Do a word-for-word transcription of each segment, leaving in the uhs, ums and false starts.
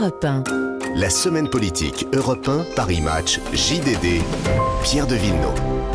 Europe un. La semaine politique Europe un, Paris Match, J D D, Pierre de Villeneuve.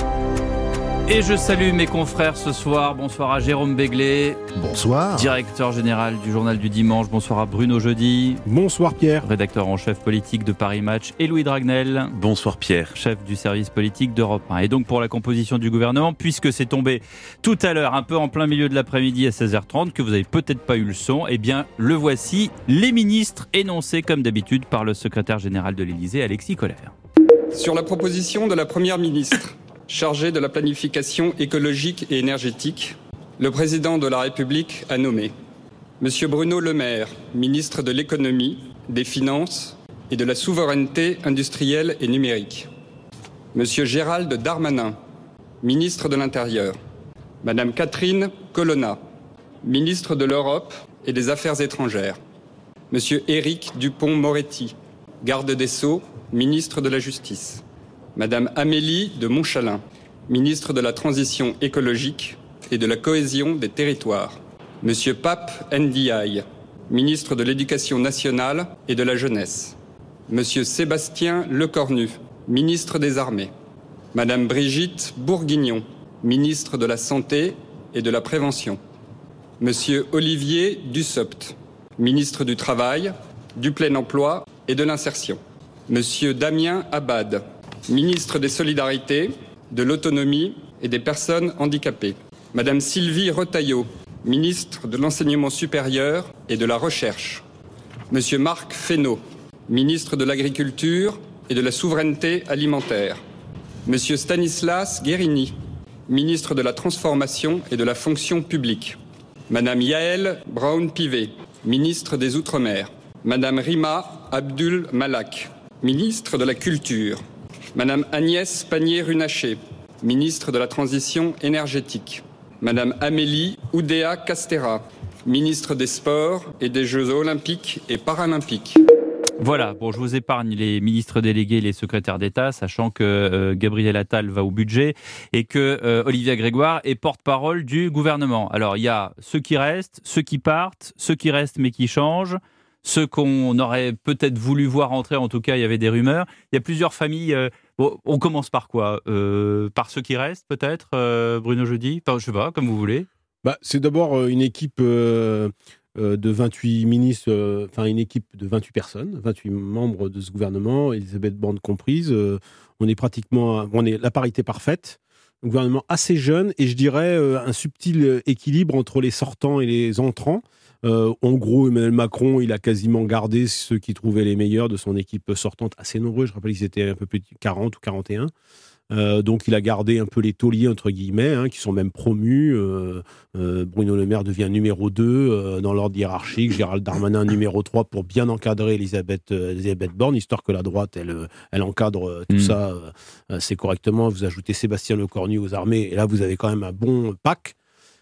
Et je salue mes confrères ce soir. Bonsoir à Jérôme Béglé. Bonsoir. Directeur général du Journal du Dimanche. Bonsoir à Bruno Jeudi. Bonsoir Pierre. Rédacteur en chef politique de Paris Match. Et Louis Dragnel. Bonsoir Pierre. Chef du service politique d'Europe un. Et donc pour la composition du gouvernement, puisque c'est tombé tout à l'heure, un peu en plein milieu de l'après-midi à seize heures trente, que vous n'avez peut-être pas eu le son, eh bien le voici, les ministres énoncés comme d'habitude par le secrétaire général de l'Élysée, Alexis Collère. Sur la proposition de la Première ministre, chargé de la planification écologique et énergétique, le président de la République a nommé Monsieur Bruno Le Maire, ministre de l'économie, des finances et de la souveraineté industrielle et numérique. Monsieur Gérald Darmanin, ministre de l'Intérieur. Madame Catherine Colonna, ministre de l'Europe et des Affaires étrangères. Monsieur Éric Dupond-Moretti, garde des Sceaux, ministre de la Justice. Madame Amélie de Montchalin, ministre de la Transition écologique et de la cohésion des territoires. Monsieur Pape Ndiaye, ministre de l'Éducation nationale et de la jeunesse. Monsieur Sébastien Lecornu, ministre des Armées. Madame Brigitte Bourguignon, ministre de la Santé et de la Prévention. Monsieur Olivier Dussopt, ministre du Travail, du Plein Emploi et de l'Insertion. Monsieur Damien Abad, ministre des Solidarités, de l'Autonomie et des Personnes handicapées. Madame Sylvie Retailleau, ministre de l'Enseignement supérieur et de la Recherche. Monsieur Marc Fesneau, ministre de l'Agriculture et de la Souveraineté alimentaire. Monsieur Stanislas Guérini, ministre de la Transformation et de la Fonction publique. Madame Yaël Braun-Pivet, ministre des Outre-mer. Madame Rima Abdul Malak, ministre de la Culture. Madame Agnès Pannier-Runacher, ministre de la Transition énergétique. Madame Amélie Oudéa-Castéra, ministre des Sports et des Jeux olympiques et paralympiques. Voilà, bon, je vous épargne les ministres délégués et les secrétaires d'État, sachant que euh, Gabriel Attal va au budget et que euh, Olivia Grégoire est porte-parole du gouvernement. Alors, il y a ceux qui restent, ceux qui partent, ceux qui restent mais qui changent, ceux qu'on aurait peut-être voulu voir entrer, en tout cas, il y avait des rumeurs. Il y a plusieurs familles. Euh, bon, on commence par quoi euh, Par ceux qui restent, peut-être, euh, Bruno Jeudi. Enfin, je sais pas, comme vous voulez. Bah, c'est d'abord une équipe euh, de vingt-huit ministres, euh, enfin une équipe de vingt-huit personnes, vingt-huit membres de ce gouvernement, Elisabeth Borne comprise. Euh, on est pratiquement, on est la parité parfaite. Un gouvernement assez jeune et je dirais euh, un subtil équilibre entre les sortants et les entrants. Euh, en gros, Emmanuel Macron, il a quasiment gardé ceux qui trouvaient les meilleurs de son équipe sortante, assez nombreux. Je rappelle qu'ils étaient un peu plus de quarante ou quarante et un. Euh, donc, il a gardé un peu les tauliers, entre guillemets, hein, qui sont même promus. Euh, euh, Bruno Le Maire devient numéro deux euh, dans l'ordre hiérarchique. Gérald Darmanin, numéro trois, pour bien encadrer Elisabeth, euh, Elisabeth Borne, histoire que la droite, elle, elle encadre euh, tout mmh. ça euh, assez correctement. Vous ajoutez Sébastien Lecornu aux armées, et là, vous avez quand même un bon pack.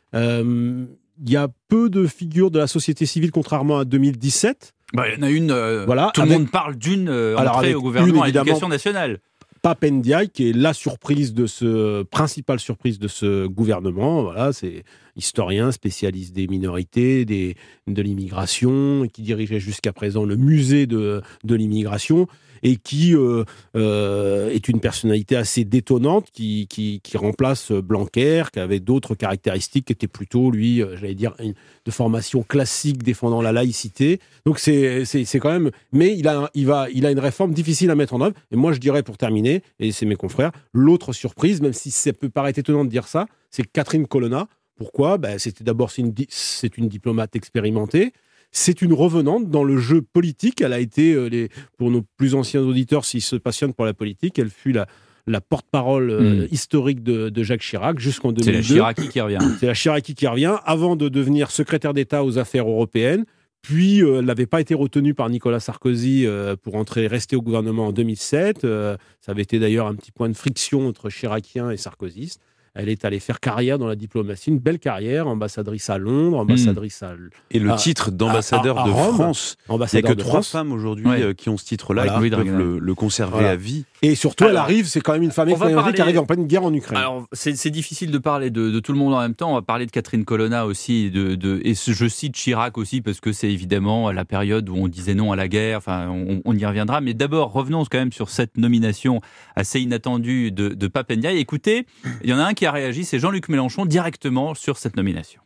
Euh, Il y a peu de figures de la société civile, contrairement à deux mille dix-sept. Bah, il y en a une, euh, voilà, tout avec, le monde parle d'une euh, entrée au gouvernement à l'éducation nationale. Pape Ndiaye, qui est la surprise de ce, principale surprise de ce gouvernement. Voilà, c'est historien, spécialiste des minorités, des, de l'immigration, qui dirigeait jusqu'à présent le musée de, de l'immigration, et qui euh, euh, est une personnalité assez détonnante, qui, qui, qui remplace Blanquer, qui avait d'autres caractéristiques, qui était plutôt, lui, euh, j'allais dire, une, de formation classique défendant la laïcité. Donc c'est, c'est, c'est quand même... Mais il a, il, va, il a une réforme difficile à mettre en œuvre. Et moi, je dirais, pour terminer, et c'est mes confrères, l'autre surprise, même si ça peut paraître étonnant de dire ça, c'est Catherine Colonna. Pourquoi ? Ben, c'était d'abord, c'est une, c'est une diplomate expérimentée. C'est une revenante dans le jeu politique. Elle a été, euh, les, pour nos plus anciens auditeurs, s'ils se passionnent pour la politique, elle fut la, la porte-parole euh, mmh. historique de, de Jacques Chirac jusqu'en deux mille deux. C'est la Chiraki qui revient. C'est la Chiraki qui revient, avant de devenir secrétaire d'État aux affaires européennes. Puis, euh, elle n'avait pas été retenue par Nicolas Sarkozy euh, pour entrer, rester au gouvernement en deux mille sept. Euh, ça avait été d'ailleurs un petit point de friction entre chiraciens et sarkozystes. Elle est allée faire carrière dans la diplomatie, une belle carrière, ambassadrice à Londres, ambassadrice à... Et le à, titre d'ambassadeur à, à, à de Rome, France, il n'y a que trois femmes aujourd'hui ouais. qui ont ce titre-là, voilà. et qui peuvent le, le conserver voilà. à vie. Et surtout, Alors, elle arrive, c'est quand même une femme extraordinaire parler... qui arrive en pleine guerre en Ukraine. Alors, c'est, c'est difficile de parler de, de tout le monde en même temps. On va parler de Catherine Colonna aussi, de, de, et je cite Chirac aussi, parce que c'est évidemment la période où on disait non à la guerre. Enfin, on, on y reviendra. Mais d'abord, revenons quand même sur cette nomination assez inattendue de, de Pape Ndiaye. Écoutez, il y en a un qui a réagi, c'est Jean-Luc Mélenchon, directement sur cette nomination.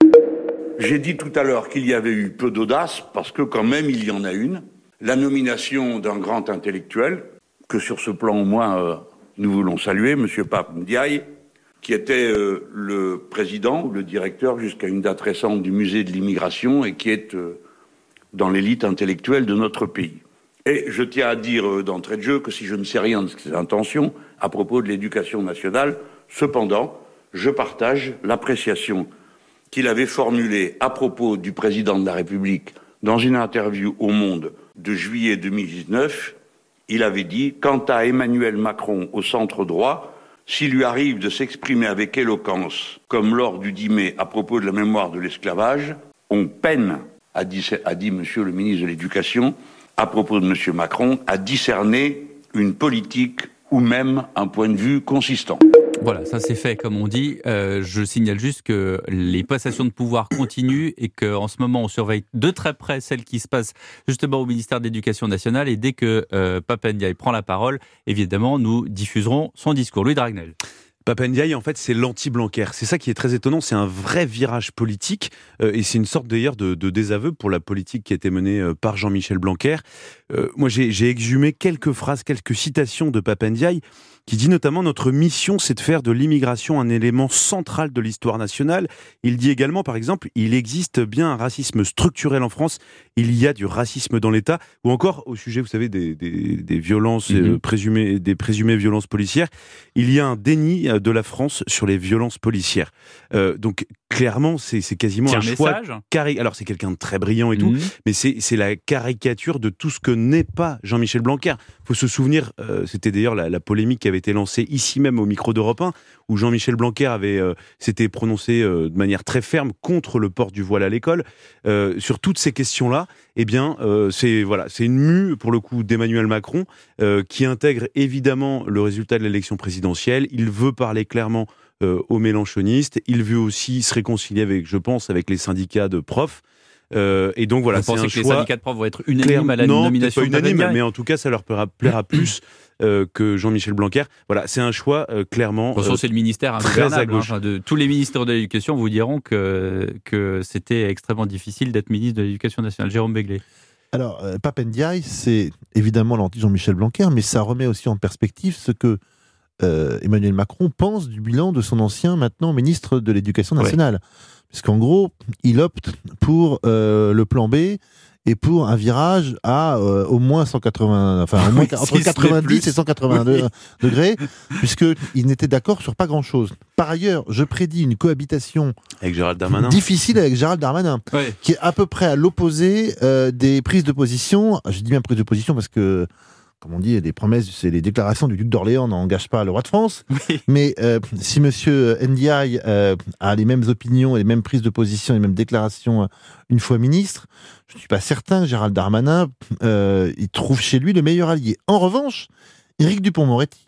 J'ai dit tout à l'heure qu'il y avait eu peu d'audace, parce que quand même, il y en a une. La nomination d'un grand intellectuel, que sur ce plan au moins euh, nous voulons saluer, M. Pape Ndiaye, qui était euh, le président ou le directeur jusqu'à une date récente du musée de l'immigration et qui est euh, dans l'élite intellectuelle de notre pays. Et je tiens à dire euh, d'entrée de jeu que si je ne sais rien de ses intentions à propos de l'éducation nationale, cependant, je partage l'appréciation qu'il avait formulée à propos du président de la République dans une interview au Monde de juillet deux mille dix-neuf. Il avait dit « Quant à Emmanuel Macron au centre droit, s'il lui arrive de s'exprimer avec éloquence, comme lors du dix mai à propos de la mémoire de l'esclavage, on peine, a dit, a dit Monsieur le ministre de l'Éducation, à propos de Monsieur Macron, à discerner une politique ou même un point de vue consistant. » Voilà, ça c'est fait, comme on dit. Euh, je signale juste que les passations de pouvoir continuent et qu'en ce moment, on surveille de très près celles qui se passent justement au ministère de l'Éducation nationale. Et dès que euh, Pape Ndiaye prend la parole, évidemment, nous diffuserons son discours. Louis Dragnel. Pape Ndiaye, en fait, c'est l'anti-Blanquer. C'est ça qui est très étonnant. C'est un vrai virage politique euh, et c'est une sorte d'ailleurs de, de désaveu pour la politique qui a été menée euh, par Jean-Michel Blanquer. Euh, moi, j'ai, j'ai exhumé quelques phrases, quelques citations de Pape Ndiaye qui dit notamment « Notre mission, c'est de faire de l'immigration un élément central de l'histoire nationale ». Il dit également, par exemple, « Il existe bien un racisme structurel en France, il y a du racisme dans l'État ». Ou encore, au sujet, vous savez, des, des, des violences mmh. euh, présumées, des présumées violences policières, il y a un déni de la France sur les violences policières. Euh, donc, clairement, c'est, c'est quasiment c'est un, un choix... Cari- Alors, c'est quelqu'un de très brillant et tout, mmh. mais c'est, c'est la caricature de tout ce que n'est pas Jean-Michel Blanquer. Il faut se souvenir, euh, c'était d'ailleurs la, la polémique qui avait été lancée ici même au micro d'Europe un, où Jean-Michel Blanquer avait euh, s'était prononcé euh, de manière très ferme contre le port du voile à l'école. Euh, sur toutes ces questions-là, eh bien, euh, c'est voilà, c'est une mue pour le coup d'Emmanuel Macron euh, qui intègre évidemment le résultat de l'élection présidentielle. Il veut parler clairement euh, aux mélenchonistes. Il veut aussi se réconcilier avec, je pense, avec les syndicats de profs. Euh, et donc voilà, vous c'est pensez un que choix les syndicats de profs vont être unanimes clair... à la non, nomination pas de Pape unanime, Ndiaye, mais en tout cas, ça leur plaira, plaira plus euh, que Jean-Michel Blanquer. Voilà, c'est un choix euh, clairement. De toute façon, euh, c'est le ministère ingouvernable. Hein, enfin, de, tous les ministres de l'Éducation vous diront que que c'était extrêmement difficile d'être ministre de l'Éducation nationale. Jérôme Béglé. Alors, euh, Pape Ndiaye, c'est évidemment l'anti-Jean-Michel Blanquer, mais ça remet aussi en perspective ce que euh, Emmanuel Macron pense du bilan de son ancien, maintenant, ministre de l'Éducation nationale. Ouais. Puisqu'en gros, il opte pour euh, le plan B et pour un virage à euh, au moins cent quatre-vingts, enfin au moins oui, entre quatre-vingt-dix et cent quatre-vingt-deux oui. degrés, puisqu'il n'était d'accord sur pas grand-chose. Par ailleurs, je prédis une cohabitation avec Gérald Darmanin. difficile avec Gérald Darmanin, oui. qui est à peu près à l'opposé euh, des prises de position. Je dis bien prises de position parce que, comme on dit, les promesses, c'est les déclarations du duc d'Orléans n'engagent pas le roi de France. Oui. Mais euh, si Monsieur Ndiaye euh, a les mêmes opinions et les mêmes prises de position, les mêmes déclarations euh, une fois ministre, je ne suis pas certain que Gérald Darmanin euh, il trouve chez lui le meilleur allié. En revanche, Éric Dupond-Moretti,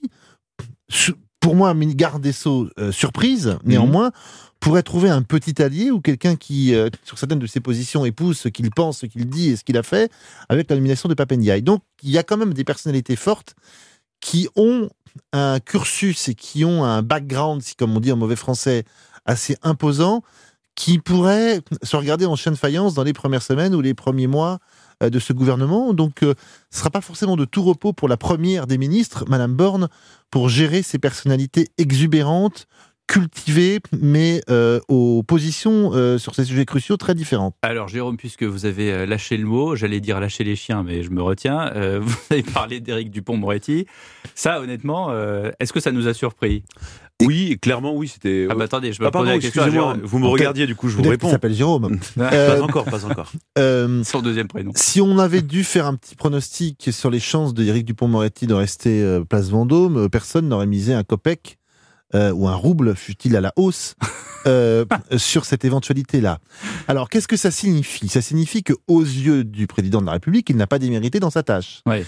pour moi, garde des Sceaux euh, surprise, mmh. néanmoins, pourrait trouver un petit allié ou quelqu'un qui, euh, sur certaines de ses positions, épouse ce qu'il pense, ce qu'il dit et ce qu'il a fait avec la nomination de Pape Ndiaye. Donc, il y a quand même des personnalités fortes qui ont un cursus et qui ont un background, si comme on dit en mauvais français, assez imposant, qui pourraient se regarder en chien de faïence dans les premières semaines ou les premiers mois euh, de ce gouvernement. Donc, euh, ce ne sera pas forcément de tout repos pour la première des ministres, Madame Borne, pour gérer ces personnalités exubérantes, cultivées, mais euh, aux positions euh, sur ces sujets cruciaux très différentes. Alors Jérôme, puisque vous avez lâché le mot, j'allais dire lâcher les chiens, mais je me retiens, euh, vous avez parlé d'Éric Dupond-Moretti. Ça, honnêtement, euh, est-ce que ça nous a surpris ? Oui, clairement, oui, c'était... Ah bah attendez, je me ah, pardon, posais la question à Jérôme. Vous me regardiez, du coup, je vous réponds. Il s'appelle Jérôme. euh, pas encore, pas encore. Euh, Son deuxième prénom. Si on avait dû faire un petit pronostic sur les chances d'Éric Dupond-Moretti de rester euh, place Vendôme, personne n'aurait misé un copec euh, ou un rouble, fût-il à la hausse, euh, sur cette éventualité-là. Alors, qu'est-ce que ça signifie ? Ça signifie qu'aux yeux du président de la République, il n'a pas démérité dans sa tâche. Ouais.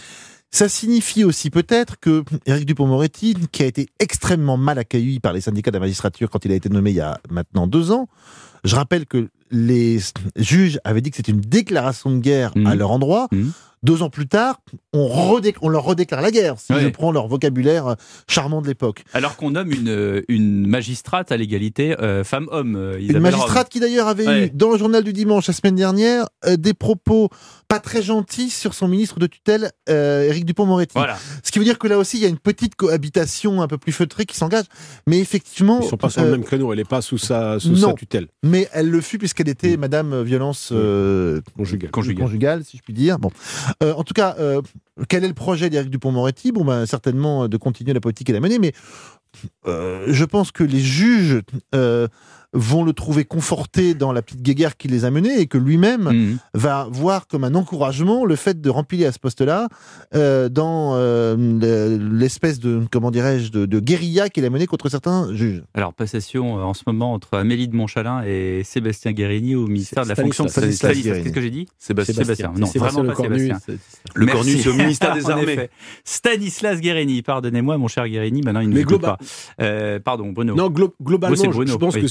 Ça signifie aussi peut-être que Éric Dupond-Moretti, qui a été extrêmement mal accueilli par les syndicats de la magistrature quand il a été nommé il y a maintenant deux ans, je rappelle que les juges avaient dit que c'était une déclaration de guerre mmh. à leur endroit. Mmh. Deux ans plus tard, on, redé- on leur redéclare la guerre, si oui. je prends leur vocabulaire charmant de l'époque. Alors qu'on nomme une, une magistrate à l'égalité euh, femmes-hommes. Euh, une magistrate Rome. Qui d'ailleurs avait ouais. eu, dans le journal du dimanche la semaine dernière, euh, des propos pas très gentils sur son ministre de tutelle, euh, Éric Dupond-Moretti. Voilà. Ce qui veut dire que là aussi, il y a une petite cohabitation un peu plus feutrée qui s'engage. Mais effectivement... Ils ne sont pas sur euh, le même créneau, elle n'est pas sous, sa, sous non, sa tutelle. Mais elle le fut puisqu'elle était mmh. Madame Violence euh, conjugale. Conjugale. conjugale, si je puis dire. Bon. Euh, en tout cas, euh, quel est le projet d'Éric Dupond-Moretti ? Bon, ben, certainement de continuer la politique qu'elle a menée, mais euh, je pense que les juges euh, vont le trouver conforté dans la petite guéguerre qui les a menés et que lui-même mmh. va voir comme un encouragement le fait de remplir à ce poste-là euh, dans euh, l'espèce de, comment dirais-je, de, de guérilla qu'il a menée contre certains juges. Alors, passation en ce moment entre Amélie de Montchalin et Sébastien Guérini au ministère de la Stanislas, fonction. Stanislas, Stanislas, qu'est-ce que j'ai dit ? Sébastien. Sébastien. Non, c'est vraiment le pas Cornu, Sébastien. c'est... Le Cornu, c'est au ministère des Armées. Stanislas Guérini, pardonnez-moi, mon cher Guérini, maintenant il ne nous écoute pas. Euh, pardon, Bruno. Non, glo- globalement, Bruno, Bruno, je pense oui. que...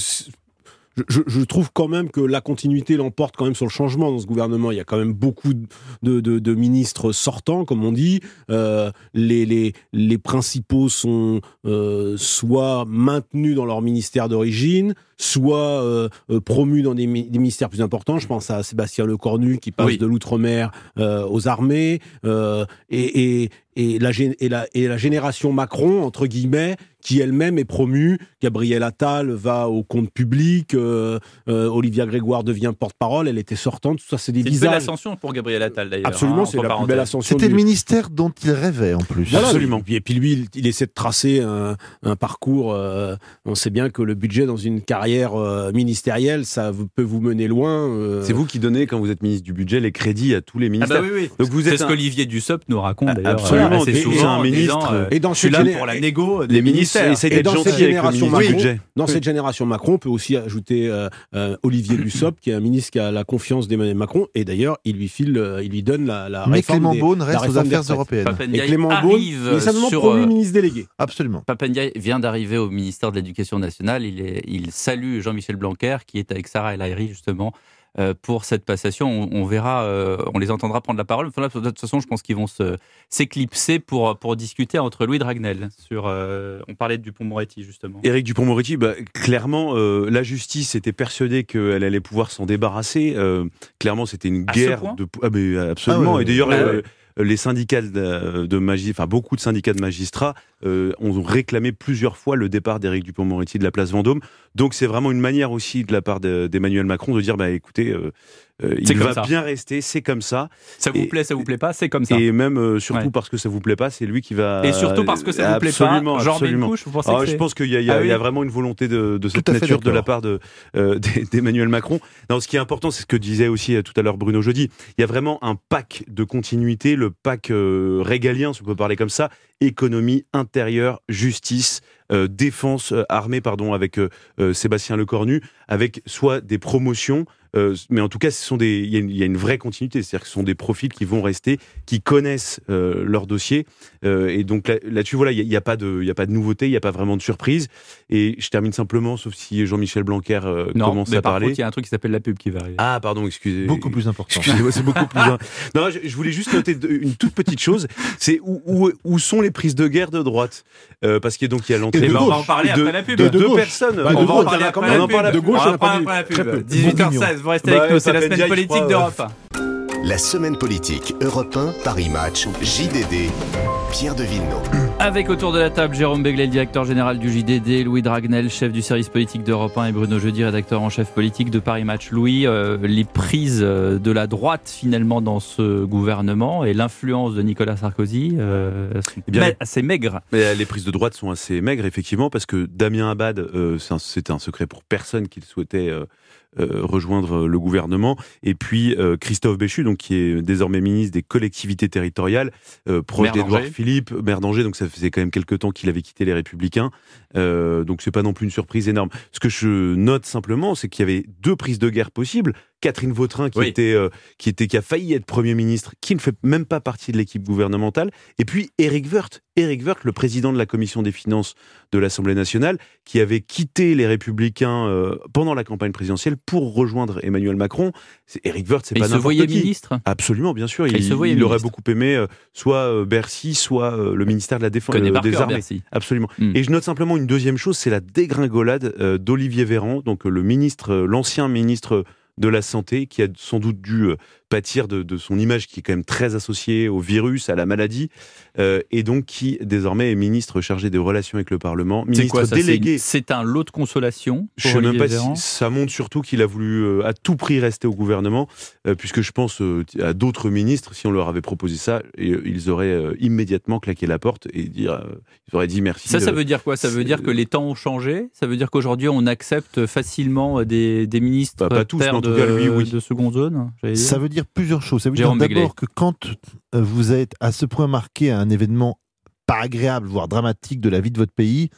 Je, je trouve quand même que la continuité l'emporte quand même sur le changement dans ce gouvernement. Il y a quand même beaucoup de, de, de ministres sortants, comme on dit. Euh, les, les, les principaux sont euh, soit maintenus dans leur ministère d'origine, soit euh, euh, promus dans des, mi- des ministères plus importants. Je pense à Sébastien Lecornu qui passe oui. de l'outre-mer euh, aux armées. Euh, et, et, et, la, et, la, et la génération Macron, entre guillemets, qui elle-même est promue. Gabriel Attal va au compte public, euh, euh, Olivia Grégoire devient porte-parole, elle était sortante, tout ça c'est des c'est visages. C'est une belle ascension pour Gabriel Attal d'ailleurs. Absolument, hein, c'est la plus belle ascension. C'était du... le ministère dont il rêvait en plus. Voilà, absolument. Et puis lui, il, il essaie de tracer un, un parcours. Euh, on sait bien que le budget dans une carrière euh, ministérielle, ça peut vous mener loin. Euh... C'est vous qui donnez, quand vous êtes ministre du budget, les crédits à tous les ministères. Ah bah oui, oui. Donc vous c'est êtes ce un... qu'Olivier Dussopt nous raconte d'ailleurs. Absolument, assez et, souvent, et un ministre. Disant, euh, et dans je suis là géné... pour la négo des les ministres ministères. Et dans cette génération Macron, budget. dans cette génération Macron, on peut aussi ajouter euh, euh, Olivier Dussopt, qui est un ministre qui a la confiance d'Emmanuel Macron, et d'ailleurs, il lui file, euh, il lui donne la, la Mais réforme Clément des, Beaune reste aux affaires européennes. Papendiaï et Clément Beaune, il est simplement sur, promu ministre délégué. Absolument. Papendiaï vient d'arriver au ministère de l'Éducation nationale. Il, est, il salue Jean-Michel Blanquer, qui est avec Sarah El Haïry, justement, euh, pour cette passation. On, on verra, euh, on les entendra prendre la parole. Enfin, là, de toute façon, je pense qu'ils vont se, s'éclipser pour, pour discuter entre Louis Dragnel. Sur, euh, on parlait de Dupond-Moretti, justement. Éric Dupond-Moretti, bah, clairement, euh, la justice était persuadée qu'elle allait pouvoir s'en débarrasser. Euh, clairement, c'était une à guerre. Ce de ah, mais, absolument. Ah ouais, Et d'ailleurs, ouais, euh, ouais. les syndicats de, de magistrats, enfin beaucoup de syndicats de magistrats euh, ont réclamé plusieurs fois le départ d'Éric Dupond-Moretti de la place Vendôme. Donc c'est vraiment une manière aussi de la part de, d'Emmanuel Macron de dire, bah écoutez, euh, euh, il va ça. bien rester, c'est comme ça. Ça vous et, plaît, ça vous plaît pas, c'est comme ça. Et même euh, surtout ouais. parce que ça vous plaît pas, c'est lui qui va. Et surtout parce que ça vous plaît absolument, pas. Genre absolument. Benbouche, vous pensez Alors, que je c'est... pense qu'il y a, il y a, ah, oui. il y a vraiment une volonté de, de cette nature de la part de, euh, d'Emmanuel Macron. Non, ce qui est important, c'est ce que disait aussi tout à l'heure Bruno Jeudi. Il y a vraiment un pack de continuité, le pack euh, régalien, si on peut parler comme ça, économie, intérieure, justice, euh, défense, euh, armée, pardon, avec euh, euh, Sébastien Lecornu, avec soit des promotions, euh, mais en tout cas, ce sont des, il y a une, il y a une vraie continuité, c'est-à-dire que ce sont des profils qui vont rester, qui connaissent euh, leur dossier, euh, et donc là, là-dessus, voilà, il n'y a, a pas de, il y a pas de nouveauté, il n'y a pas vraiment de surprise. Et je termine simplement, sauf si Jean-Michel Blanquer euh, non, commence mais à par parler. Il y a un truc qui s'appelle la pub qui va arriver. Ah, pardon, excusez. Beaucoup plus important. Excusez-moi, c'est beaucoup plus. Non, je, je voulais juste noter une toute petite chose. C'est où, où, où sont les prises de guerre de droite, euh, parce qu'il y a donc il y a l'entrée. Et ben, on va en parler de, après la pub. De, de, de deux gauche. personnes. Bah, on de va gauche, en parler après la pub. De gauche, on on va a parler pas après la très pub. peu. dix-huit heures seize, vous restez bah, avec nous, c'est la semaine Ndiaye, politique crois, d'Europe. La semaine politique Europe un, Paris Match, J D D, Pierre de Villeneuve. Avec autour de la table Jérôme Béglé, le directeur général du J D D, Louis Dragnel, chef du service politique d'Europe un, et Bruno Jeudi, rédacteur en chef politique de Paris Match. Louis, euh, les prises de la droite finalement dans ce gouvernement et l'influence de Nicolas Sarkozy euh, sont eh bien, ma- assez maigres. Mais les prises de droite sont assez maigres, effectivement, parce que Damien Abad, euh, c'est, un, c'est un secret pour personne qu'il souhaitait euh, euh, rejoindre le gouvernement. Et puis euh, Christophe Béchu, donc, qui est désormais ministre des collectivités territoriales, euh, proche d'Édouard Philippe, maire d'Angers, donc ça faisait quand même quelques temps qu'il avait quitté les Républicains. Euh, donc c'est pas non plus une surprise énorme. Ce que je note simplement, c'est qu'il y avait deux prises de guerre possibles. Catherine Vautrin qui Oui. était euh, qui était qui a failli être Premier ministre, qui ne fait même pas partie de l'équipe gouvernementale, et puis Éric Woerth, Éric Woerth, le président de la commission des finances de l'Assemblée nationale, qui avait quitté les Républicains euh, pendant la campagne présidentielle pour rejoindre Emmanuel Macron. C'est, Éric Woerth, c'est Et pas il se n'importe voyait qui. ministre. Absolument, bien sûr. Et Il, il se voyait il aurait ministre. beaucoup aimé euh, soit euh, Bercy, soit euh, le ministère de la Défense, Connaît euh, par des cœur Armées. Bercy. Absolument. Mm. Et je note simplement une deuxième chose, c'est la dégringolade euh, d'Olivier Véran, donc euh, le ministre, euh, l'ancien ministre de la Santé, qui a sans doute dû euh, pâtir de, de son image qui est quand même très associée au virus, à la maladie, euh, et donc qui désormais est ministre chargé des relations avec le Parlement, C'est ministre quoi ça délégué. C'est, c'est un lot de consolation pour Je sais même Olivier pas Véran. si ça montre surtout qu'il a voulu euh, à tout prix rester au gouvernement, euh, puisque je pense euh, à d'autres ministres, si on leur avait proposé ça, et, euh, ils auraient euh, immédiatement claqué la porte et dire, euh, ils auraient dit merci. Ça, ça euh, veut dire quoi? Ça veut c'est- dire que les temps ont changé? Ça veut dire qu'aujourd'hui, on accepte facilement des, des ministres Bah, pas tous, mais pères en tout de, cas, lui, oui. de seconde zone? j'allais dire Ça veut dire plusieurs choses. Ça veut Jérôme dire Begley. d'abord que quand euh, vous êtes à ce point marqué à un événement pas agréable, voire dramatique de la vie de votre pays,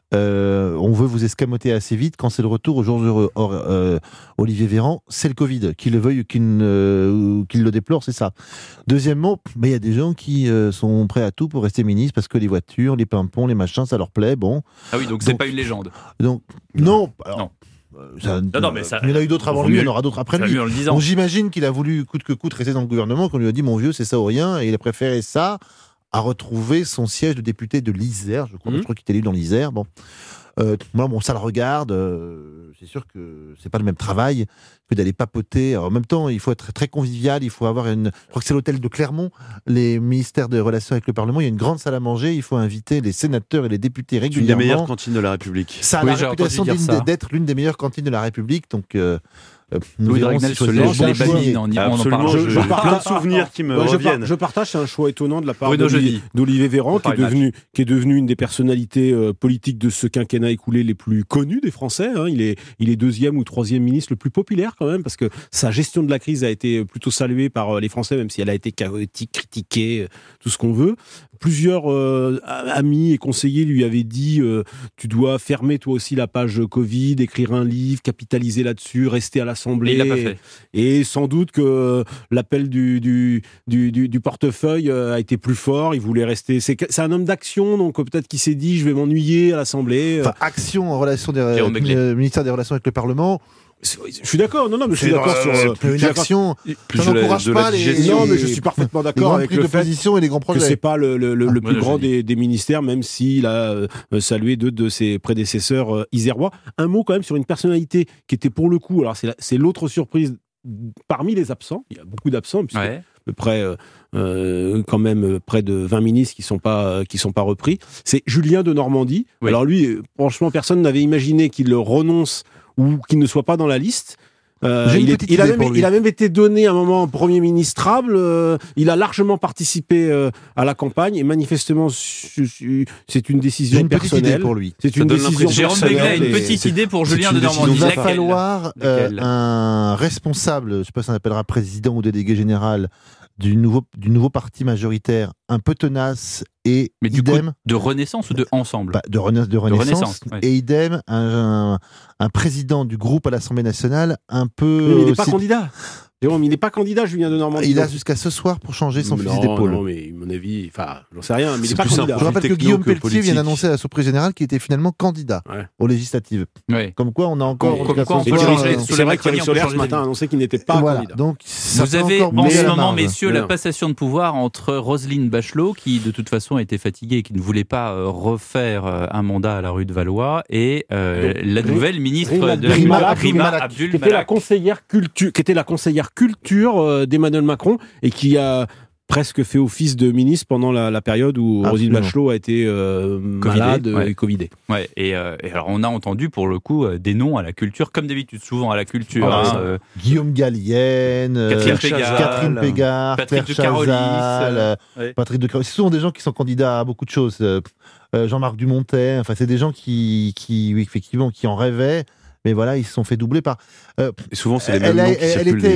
euh, on veut vous escamoter assez vite. Quand c'est le retour aux jours heureux. Or, euh, Olivier Véran, c'est le Covid. Qu'il le veuille ou qu'il, ne- ou qu'il le déplore, c'est ça. Deuxièmement, il y a des gens qui euh, sont prêts à tout pour rester ministres parce que les voitures, les pimpons, les machins, ça leur plaît. Bon. Ah oui, donc c'est Donc- pas une légende. Donc, non. Alors, Non. euh, ça- Non, non, mais ça- il y en a eu d'autres avant vaut lui, il y mieux- en aura d'autres après Ça lui. mieux en le disant. Donc j'imagine qu'il a voulu coûte que coûte rester dans le gouvernement, qu'on lui a dit mon vieux c'est ça ou rien, et il a préféré ça à retrouver son siège de député de l'Isère, je crois, Mhm. je crois qu'il était élu dans l'Isère. Bon, euh, moi bon ça le regarde, euh, c'est sûr que c'est pas le même travail que d'aller papoter. Alors, en même temps, il faut être très convivial, il faut avoir une. Je crois que c'est l'hôtel de Clermont, les ministères de relations avec le Parlement. Il y a une grande salle à manger, il faut inviter les sénateurs et les députés C'est une des régulièrement. meilleures cantines de la République. Ça a Oui, la j'ai réputation entendu dire d'une ça. des- d'être l'une des meilleures cantines de la République, donc euh, euh, nous Louis verrons Dragnel si se choisir lèche le les bon choix. babines en, en Absolument, parlant. je, je- j'ai je plein de partage- souvenirs qui me Ouais, je, par- reviennent. je partage, c'est un choix étonnant de la part Bruno d'Olivier, Jeudi. d'Olivier Véran, qui est, Paris Match. devenu, qui est devenu une des personnalités euh, politiques de ce quinquennat écoulé les plus connues des Français. hein. Il, est, il est deuxième ou troisième ministre le plus populaire quand même, parce que sa gestion de la crise a été plutôt saluée par euh, les Français, même si elle a été chaotique, critiquée, euh, tout ce qu'on veut. Plusieurs euh, amis et conseillers lui avaient dit euh, tu dois fermer toi aussi la page Covid, écrire un livre, capitaliser là-dessus, rester à l'Assemblée. Et il l'a pas fait. Et sans doute que l'appel du, du, du, du, du portefeuille euh, a été plus fort. Il voulait rester. C'est, c'est un homme d'action, donc euh, peut-être qu'il s'est dit je vais m'ennuyer à l'Assemblée. Enfin, action en relation des, Jérôme Begley. euh, ministère des Relations avec le Parlement. Je suis d'accord. Non, non, mais je suis C'est d'accord euh, sur. c'est euh, plus je une suis d'accord- action. Plus Ça de la- n'encourage de la pas les. digestion. Non, mais je suis parfaitement les d'accord grandes avec prises le de fait position et les grands que projets. c'est pas le, le, le, le Bruno plus grand Jeudi. des, des ministères, même s'il a euh, salué deux de ses prédécesseurs euh, isérois. Un mot quand même sur une personnalité qui était pour le coup, alors c'est, la- c'est l'autre surprise parmi les absents. Il y a beaucoup d'absents, puisque Ouais. à peu près euh, euh, quand même euh, près de vingt ministres qui sont pas euh, qui sont pas repris. C'est Julien de Normandie. Oui. Alors lui, euh, franchement, personne n'avait imaginé qu'il renonce ou qu'il ne soit pas dans la liste. Euh, J'ai une il, est- petite il a idée même, pour lui. il a même été donné à un moment Premier ministrable. euh, il a largement participé euh, à la campagne et manifestement, su- su- c'est une décision J'ai une petite idée personnelle. pour lui. C'est Ça une donne décision l'impression- Jérôme personnelle. Begley a une et- petite idée pour c'est Julien une de décision. Il Normandie. va Laquelle falloir euh, Laquelle un responsable, je ne sais pas si on appellera président ou délégué général, du nouveau, du nouveau parti majoritaire, un peu tenace et Mais du coup, idem, de Renaissance ou de Ensemble bah, de, rena- de renaissance, Renaissance, ouais. et idem, un, un, un président du groupe à l'Assemblée nationale un peu... Oui, mais il n'est pas c'est- candidat. Jérôme, il n'est pas candidat, Julien de Normandie. il a Donc- jusqu'à ce soir pour changer son non, fusil d'épaule. Non, mais à mon avis, enfin, j'en sais rien, mais il C'est n'est pas plus candidat. simple. Je rappelle que techno Guillaume que Pelletier politique. vient d'annoncer à la surprise générale qu'il était finalement candidat Ouais. aux législatives. Ouais. Comme quoi, on a encore... Comme- jusqu'à comme quoi, ce on peut soir, changer euh, sous C'est la vrai qu'Thierry Macronie, on peut Solaire, ce changer matin, a d'avis. annoncé qu'il n'était pas voilà. candidat. Donc, ça Vous peut avez encore en bouger ce la moment, marge. messieurs, Mais la non. passation de pouvoir entre Roselyne Bachelot, qui de toute façon était fatiguée et qui ne voulait pas euh, refaire euh, un mandat à la rue de Valois, et euh, Donc, la Rima- nouvelle ministre Rima- de Rima Rima Abdul Abdul qui était la Malak. conseillère culture, qui était la conseillère culture euh, d'Emmanuel Macron et qui a presque fait office de ministre pendant la, la période où Roselyne Absolument. Bachelot a été euh, Covidée, malade ouais. et covidée. Ouais, et, euh, et alors on a entendu pour le coup euh, des noms à la culture, comme d'habitude, souvent à la culture. Ah, hein, ça. euh, Guillaume Gallienne, euh, Catherine Chazal, Pégard, Catherine Pégard, Patrick Claire de Carolis, Chazal, euh, euh, ouais. Patrick de Carolis. Ce sont des gens qui sont candidats à beaucoup de choses. Euh, euh, Jean-Marc Dumontet, enfin, c'est des gens qui, qui, oui, effectivement, qui en rêvaient. Mais voilà, ils se sont fait doubler par. Euh, Et souvent, c'est les Elle mêmes a- noms qui elle circulent. était- d'ailleurs.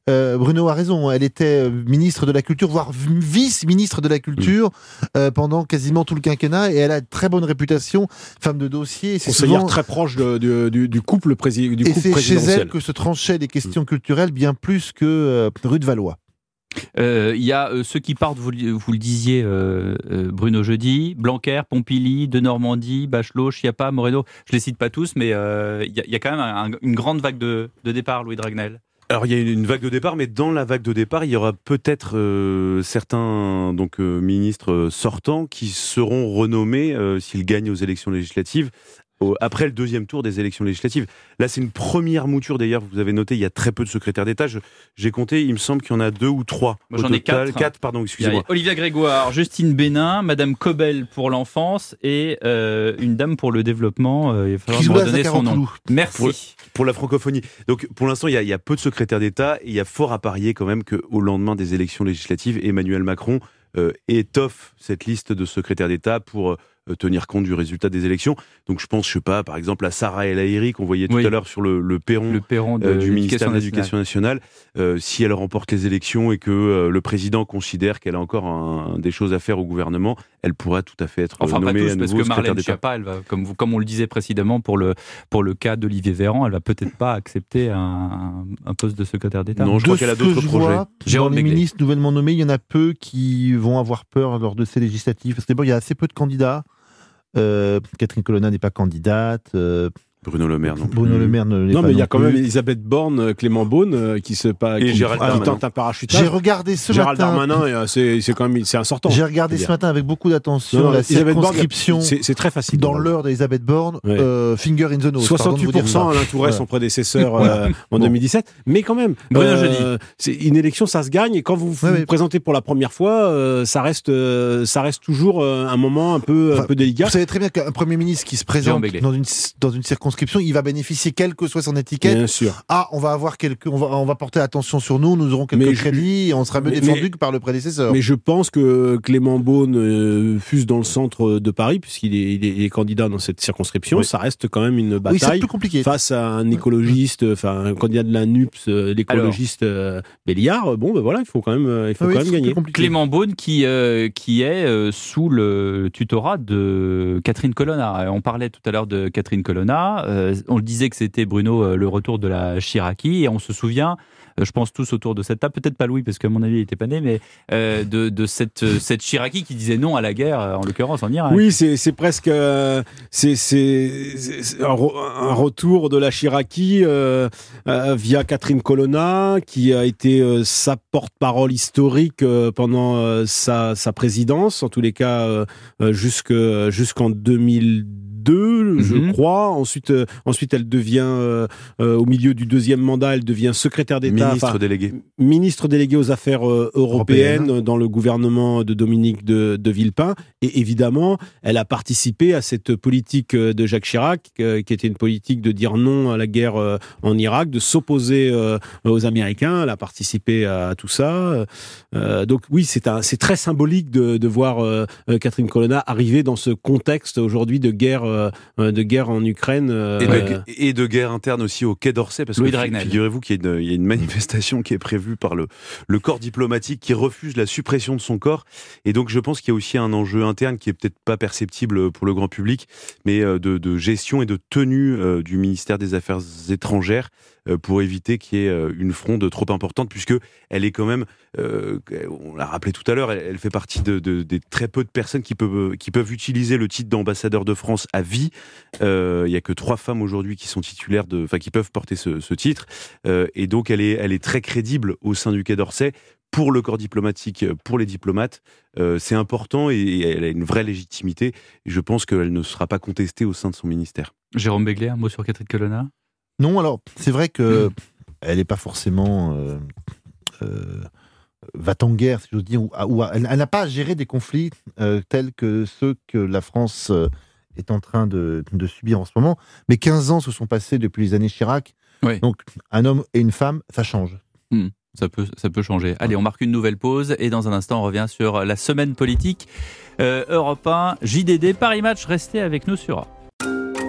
euh, Bruno a raison, elle était ministre de la Culture, voire vice-ministre de la Culture euh, pendant quasiment tout le quinquennat, et elle a une très bonne réputation, femme de dossier. C'est souvent très proche de, de, du, du couple, prési- du et couple c'est présidentiel. Chez elle que se tranchaient les questions culturelles bien plus que euh, rue de Valois. Il euh, y a euh, ceux qui partent, vous, vous le disiez, euh, euh, Bruno jeudi, Blanquer, Pompili, de Normandie, Bachelot, Schiappa, Moreno. Je les cite pas tous, mais il euh, y, y a quand même un, une grande vague de, de départ, Louis Dragnel. Alors il y a une vague de départ, mais dans la vague de départ, il y aura peut-être euh, certains donc euh, ministres sortants qui seront renommés euh, s'ils gagnent aux élections législatives. Après le deuxième tour des élections législatives. Là, c'est une première mouture. D'ailleurs, vous avez noté, il y a très peu de secrétaires d'État. Je, j'ai compté, il me semble qu'il y en a deux ou trois. Moi, j'en ai quatre. Quatre, pardon, excusez-moi. Olivia Grégoire, Justine Bénin, Madame Cobel pour l'enfance et euh, une dame pour le développement. Euh, il va falloir me redonner son nom. Merci. Pour, pour la francophonie. Donc, pour l'instant, il y, a, il y a peu de secrétaires d'État et il y a fort à parier quand même qu'au lendemain des élections législatives, Emmanuel Macron euh, étoffe cette liste de secrétaires d'État pour euh, tenir compte du résultat des élections. Donc je pense, je sais pas, par exemple à Sarah El Haïry qu'on voyait tout oui. à l'heure sur le, le perron, le perron de euh, du ministère de nationale. l'Éducation nationale. Euh, si elle remporte les élections et que euh, le président considère qu'elle a encore un, des choses à faire au gouvernement, elle pourra tout à fait être enfin, nommée pas tous, à nouveau parce que secrétaire Marlène d'État. Schiappa, elle va, comme, vous, comme on le disait précédemment pour le, pour le cas d'Olivier Véran, elle va peut-être pas accepter un, un poste de secrétaire d'État. Non, je de crois qu'elle a d'autres projets. Dans les ministres nouvellement nommés, il y en a peu qui vont avoir peur lors de ces législatives. Parce que d'abord, il y a assez peu de candidats. Euh, Catherine Colonna n'est pas candidate. Euh, Bruno Le Maire non plus. Bruno Le Maire ne l'est non, pas. mais il y a non quand plus. même Elisabeth Borne, Clément Beaune euh, qui se pas Et qui, Gérald qui Darmanin. tente un parachutage. J'ai regardé ce Gérald matin. Darmanin, euh, c'est, c'est quand même c'est un sortant. J'ai regardé ce matin avec beaucoup d'attention Non, non, la Elisabeth Borne, circonscription c'est, c'est très facile. dans l'heure d'Elisabeth Borne. Ouais. Euh, finger in the nose. soixante-huit pour cent Alain Tourret, Voilà. son prédécesseur Voilà. euh, en Bon. deux mille dix-sept. Mais quand même, Bruno Jeudi. c'est une élection, ça se gagne. Et quand vous vous Ouais, ouais. présentez pour la première fois, euh, ça reste, euh, ça reste toujours euh, un moment un peu, Enfin, un peu délicat. Vous savez très bien qu'un Premier ministre qui se présente dans une, dans une circonscription, il va bénéficier, quelle que soit son étiquette. Bien sûr. Ah, on va avoir quelques, on va, on va porter attention sur nous, nous aurons quelques Mais je- crédits et on sera mieux mais- défendu mais- que par le prédécesseur. Mais je pense que Clément Beaune euh, fuse dans le centre de Paris, puisqu'il est, il est, il est candidat dans cette circonscription. Oui. Ça reste quand même une oui, c'est bataille plus compliqué. face à un écologiste, enfin un candidat de la N U P S, euh, l'écologiste euh, Béliard. Bon, ben voilà, il faut quand même, euh, il faut Oui, quand même c'est gagner. plus compliqué. Clément Beaune qui, euh, qui est euh, sous le tutorat de Catherine Colonna. On parlait tout à l'heure de Catherine Colonna. Euh, on le disait que c'était, Bruno, euh, le retour de la Chiraki. Et on se souvient, euh, je pense tous autour de cette table, peut-être pas Louis, parce qu'à mon avis, il n'était pas né, mais euh, de, de cette, euh, cette Chiraki qui disait non à la guerre, en l'occurrence en Irak. Oui, c'est, c'est presque euh, c'est, c'est, c'est un, re- un retour de la Chiraki euh, euh, via Catherine Colonna, qui a été euh, sa porte-parole historique euh, pendant euh, sa, sa présidence, en tous les cas euh, euh, jusque, jusqu'en deux mille deux, je Mhm. crois. Ensuite, euh, ensuite, elle devient, euh, euh, au milieu du deuxième mandat, elle devient secrétaire d'État, Ministre enfin, délégué. ministre délégué aux affaires euh, européennes Européenne. dans le gouvernement de Dominique de, de Villepin. Et évidemment, elle a participé à cette politique euh, de Jacques Chirac, euh, qui était une politique de dire non à la guerre euh, en Irak, de s'opposer euh, aux Américains. Elle a participé à tout ça. Euh, donc oui, c'est, un, c'est très symbolique de, de voir euh, Catherine Colonna arriver dans ce contexte aujourd'hui de guerre, euh, de guerre en Ukraine. euh, Et de, euh, et de guerre interne aussi au Quai d'Orsay, parce Louis que Dragnel. figurez-vous qu'il y a, une, il y a une manifestation qui est prévue par le, le corps diplomatique qui refuse la suppression de son corps. Et donc je pense qu'il y a aussi un enjeu interne qui est peut-être pas perceptible pour le grand public, mais de, de gestion et de tenue euh, du ministère des Affaires étrangères euh, pour éviter qu'il y ait euh, une fronde trop importante, puisque elle est quand même, euh, on l'a rappelé tout à l'heure, elle, elle fait partie de, de, des très peu de personnes qui peuvent, qui peuvent utiliser le titre d'ambassadeur de France à vie. Euh, il y a que trois femmes aujourd'hui qui sont titulaires de, enfin qui peuvent porter ce, ce titre, euh, et donc elle est, elle est très crédible au sein du Quai d'Orsay. Pour le corps diplomatique, pour les diplomates, euh, c'est important et, et elle a une vraie légitimité. Et je pense qu'elle ne sera pas contestée au sein de son ministère. Jérôme Béglé, un mot sur Catherine Colonna ? Non, alors c'est vrai que elle n'est pas forcément euh, euh, va-t-en-guerre, si j'ose dire, ou, ou elle, elle n'a pas à gérer des conflits euh, tels que ceux que la France euh, est en train de, de subir en ce moment. Mais quinze ans se sont passés depuis les années Chirac. Oui. Donc un homme et une femme, ça change. Hmm. Ça peut, ça peut changer. Allez, on marque une nouvelle pause et dans un instant, on revient sur la semaine politique. Euh, Europe un, J D D, Paris Match, restez avec nous sur A.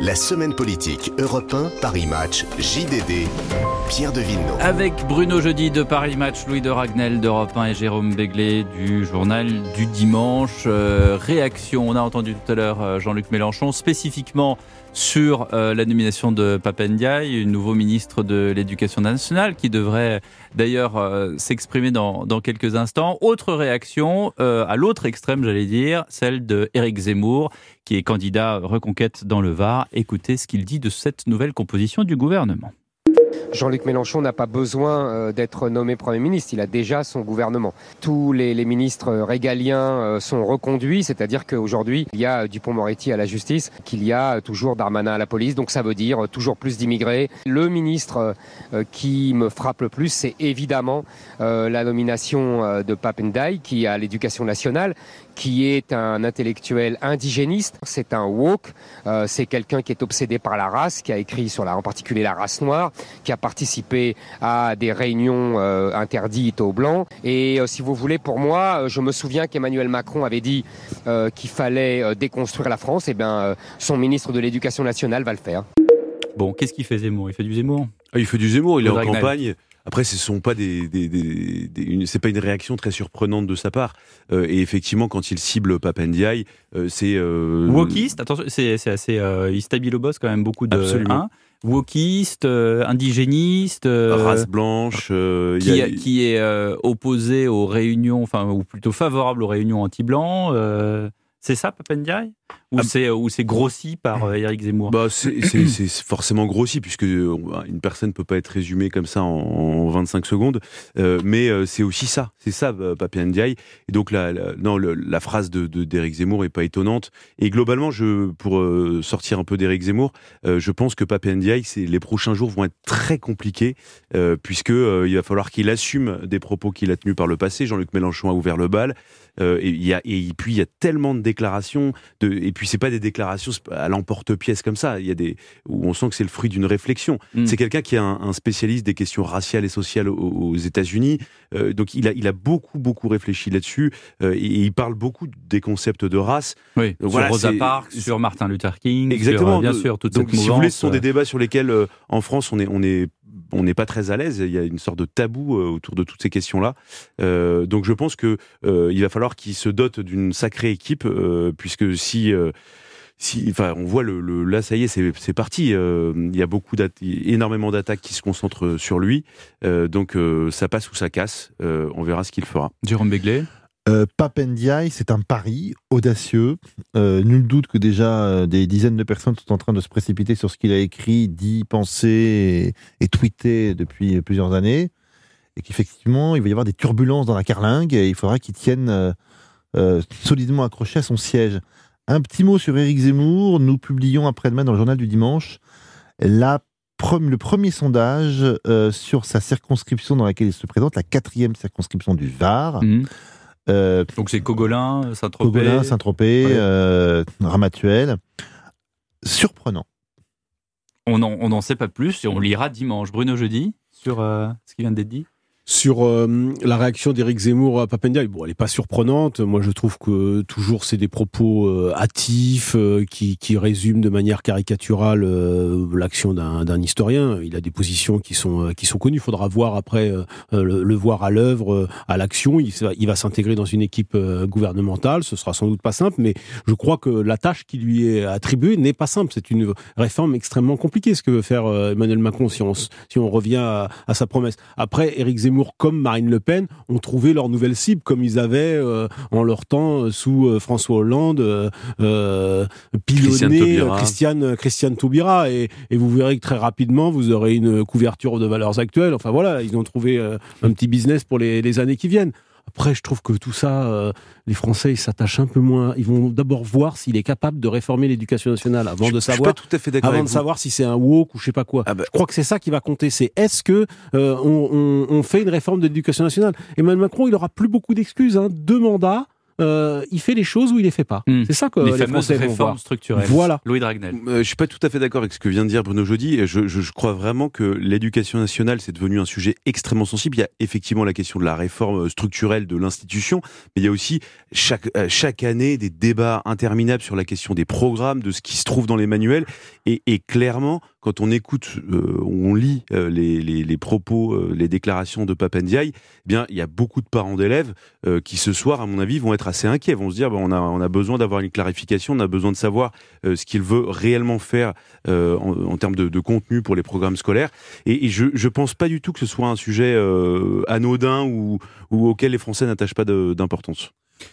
La semaine politique Europe un, Paris Match, J D D, Pierre de Villeneuve. Avec Bruno Jeudi de Paris Match, Louis de Ragnel d'Europe un et Jérôme Béglé du journal du dimanche. Euh, réaction, on a entendu tout à l'heure euh, Jean-Luc Mélenchon, spécifiquement sur euh, la nomination de Pape Ndiaye, nouveau ministre de l'Éducation nationale, qui devrait d'ailleurs euh, s'exprimer dans, dans quelques instants. Autre réaction, euh, à l'autre extrême, j'allais dire, celle de Éric Zemmour, qui est candidat Reconquête dans le Var. Écoutez ce qu'il dit de cette nouvelle composition du gouvernement. Jean-Luc Mélenchon n'a pas besoin d'être nommé Premier ministre, il a déjà son gouvernement. Tous les, les ministres régaliens sont reconduits, c'est-à-dire qu'aujourd'hui, il y a Dupond-Moretti à la justice, qu'il y a toujours Darmanin à la police, donc ça veut dire toujours plus d'immigrés. Le ministre qui me frappe le plus, c'est évidemment la nomination de Pape Ndiaye, qui est à l'Éducation nationale, qui est un intellectuel indigéniste, c'est un woke, euh, c'est quelqu'un qui est obsédé par la race, qui a écrit sur la, en particulier la race noire, qui a participé à des réunions euh, interdites aux Blancs. Et euh, si vous voulez, pour moi, je me souviens qu'Emmanuel Macron avait dit euh, qu'il fallait euh, déconstruire la France. Et bien, euh, son ministre de l'Éducation nationale va le faire. Bon, qu'est-ce qu'il fait Zemmour ? Il fait du Zemmour ? Ah, il fait du Zemmour, il est en Ragnel. campagne. Après, ce sont pas des, des, des, des une, c'est pas une réaction très surprenante de sa part. Euh, et effectivement, quand il cible Pape Ndiaye, euh, c'est euh... wokiste. Attention, c'est, c'est assez, euh, il stabilise quand même beaucoup de. Absolument. Hein, wokiste, euh, indigéniste, euh, race blanche, euh, qui, y a... qui est euh, opposé aux réunions, enfin ou plutôt favorable aux réunions anti-blancs. Euh, c'est ça, Pape Ndiaye ? Ou ah, c'est ou c'est grossi par euh, Éric Zemmour ? Bah c'est, c'est, c'est forcément grossi puisque une personne ne peut pas être résumée comme ça en, en vingt-cinq secondes. Euh, mais euh, c'est aussi ça, c'est ça Pape Ndiaye. Et donc la, la non le, la phrase de, de d'Éric Zemmour est pas étonnante. Et globalement, je pour euh, sortir un peu d'Éric Zemmour, euh, je pense que Pape Ndiaye, c'est les prochains jours vont être très compliqués euh, puisque euh, il va falloir qu'il assume des propos qu'il a tenus par le passé. Jean-Luc Mélenchon a ouvert le bal. Euh, et il y a et puis il y a tellement de déclarations de et puis c'est pas des déclarations à l'emporte-pièce comme ça, il y a des où on sent que c'est le fruit d'une réflexion. Mmh. C'est quelqu'un qui est un, un spécialiste des questions raciales et sociales aux, aux États-Unis, euh, donc il a il a beaucoup beaucoup réfléchi là-dessus euh, et, et il parle beaucoup des concepts de race. Oui, donc, sur voilà, Rosa c'est, Parks, c'est... sur Martin Luther King, exactement, sur, bien sûr toute donc, cette mouvance. Si vous voulez, ce sont des débats sur lesquels euh, en France on est on est on n'est pas très à l'aise, il y a une sorte de tabou euh, autour de toutes ces questions-là. Euh, donc je pense que euh, il va falloir qu'il se dote d'une sacrée équipe, euh, puisque si, euh, si, enfin, on voit le, le, là, ça y est, c'est, c'est parti. Euh, il y a beaucoup, énormément d'attaques qui se concentrent sur lui. Euh, donc euh, ça passe ou ça casse. Euh, on verra ce qu'il fera. Jérôme Béglé. Euh, Pape Ndiaye, c'est un pari audacieux. Euh, nul doute que déjà euh, des dizaines de personnes sont en train de se précipiter sur ce qu'il a écrit, dit, pensé et, et tweeté depuis plusieurs années. Et qu'effectivement, il va y avoir des turbulences dans la carlingue et il faudra qu'il tienne euh, euh, solidement accroché à son siège. Un petit mot sur Éric Zemmour. Nous publions après-demain dans le journal du dimanche la pre- le premier sondage euh, sur sa circonscription dans laquelle il se présente, la quatrième circonscription du Var. Mmh. Euh, Donc c'est Cogolin, Saint-Tropez, Cogolin, Saint-Tropez, ouais. euh, Ramatuelle. Surprenant. On n'en on en sait pas plus et on lira dimanche. Bruno Jeudi sur euh, ce qui vient d'être dit. Sur euh, la réaction d'Éric Zemmour à Pape Ndiaye, bon, elle n'est pas surprenante. Moi, je trouve que toujours c'est des propos euh, hâtifs euh, qui, qui résument de manière caricaturale euh, l'action d'un, d'un historien. Il a des positions qui sont euh, qui sont connues. Il faudra voir après euh, le, le voir à l'œuvre, euh, à l'action. Il, il va s'intégrer dans une équipe euh, gouvernementale. Ce sera sans doute pas simple, mais je crois que la tâche qui lui est attribuée n'est pas simple. C'est une réforme extrêmement compliquée ce que veut faire euh, Emmanuel Macron si on si on revient à, à sa promesse. Après, Éric Zemmour comme Marine Le Pen ont trouvé leur nouvelle cible comme ils avaient euh, en leur temps sous euh, François Hollande euh, euh, pilonné Christiane, Christiane Taubira et, et vous verrez que très rapidement vous aurez une couverture de valeurs actuelles. Enfin voilà, ils ont trouvé euh, un petit business pour les, les années qui viennent. Après, je trouve que tout ça, euh, les Français, ils s'attachent un peu moins. Ils vont d'abord voir s'il est capable de réformer l'éducation nationale avant je, de savoir, je suis pas tout à fait d'accord avant avec de vous. savoir si c'est un woke ou je sais pas quoi. Ah bah. Je crois que c'est ça qui va compter. C'est est-ce que euh, on, on, on fait une réforme de l'éducation nationale ? Emmanuel Macron, il aura plus beaucoup d'excuses. Hein. Deux mandats. euh, il fait les choses ou il les fait pas. Mmh. C'est ça que les, les fameuses Français vont réformes voir. structurelles. Voilà. Louis Dragnel. Euh, je suis pas tout à fait d'accord avec ce que vient de dire Bruno Jeudi. Je, je, je crois vraiment que l'éducation nationale, c'est devenu un sujet extrêmement sensible. Il y a effectivement la question de la réforme structurelle de l'institution, mais il y a aussi chaque, chaque année des débats interminables sur la question des programmes, de ce qui se trouve dans les manuels. Et, et clairement, quand on écoute, euh, on lit euh, les, les, les propos, euh, les déclarations de Pap Ndiaye, eh bien, il y a beaucoup de parents d'élèves euh, qui, ce soir, à mon avis, vont être assez inquiets, vont se dire, bah, on a, on a besoin d'avoir une clarification, on a besoin de savoir euh, ce qu'il veut réellement faire euh, en, en termes de, de contenu pour les programmes scolaires. Et, et je ne pense pas du tout que ce soit un sujet euh, anodin ou, ou auquel les Français n'attachent pas de, d'importance.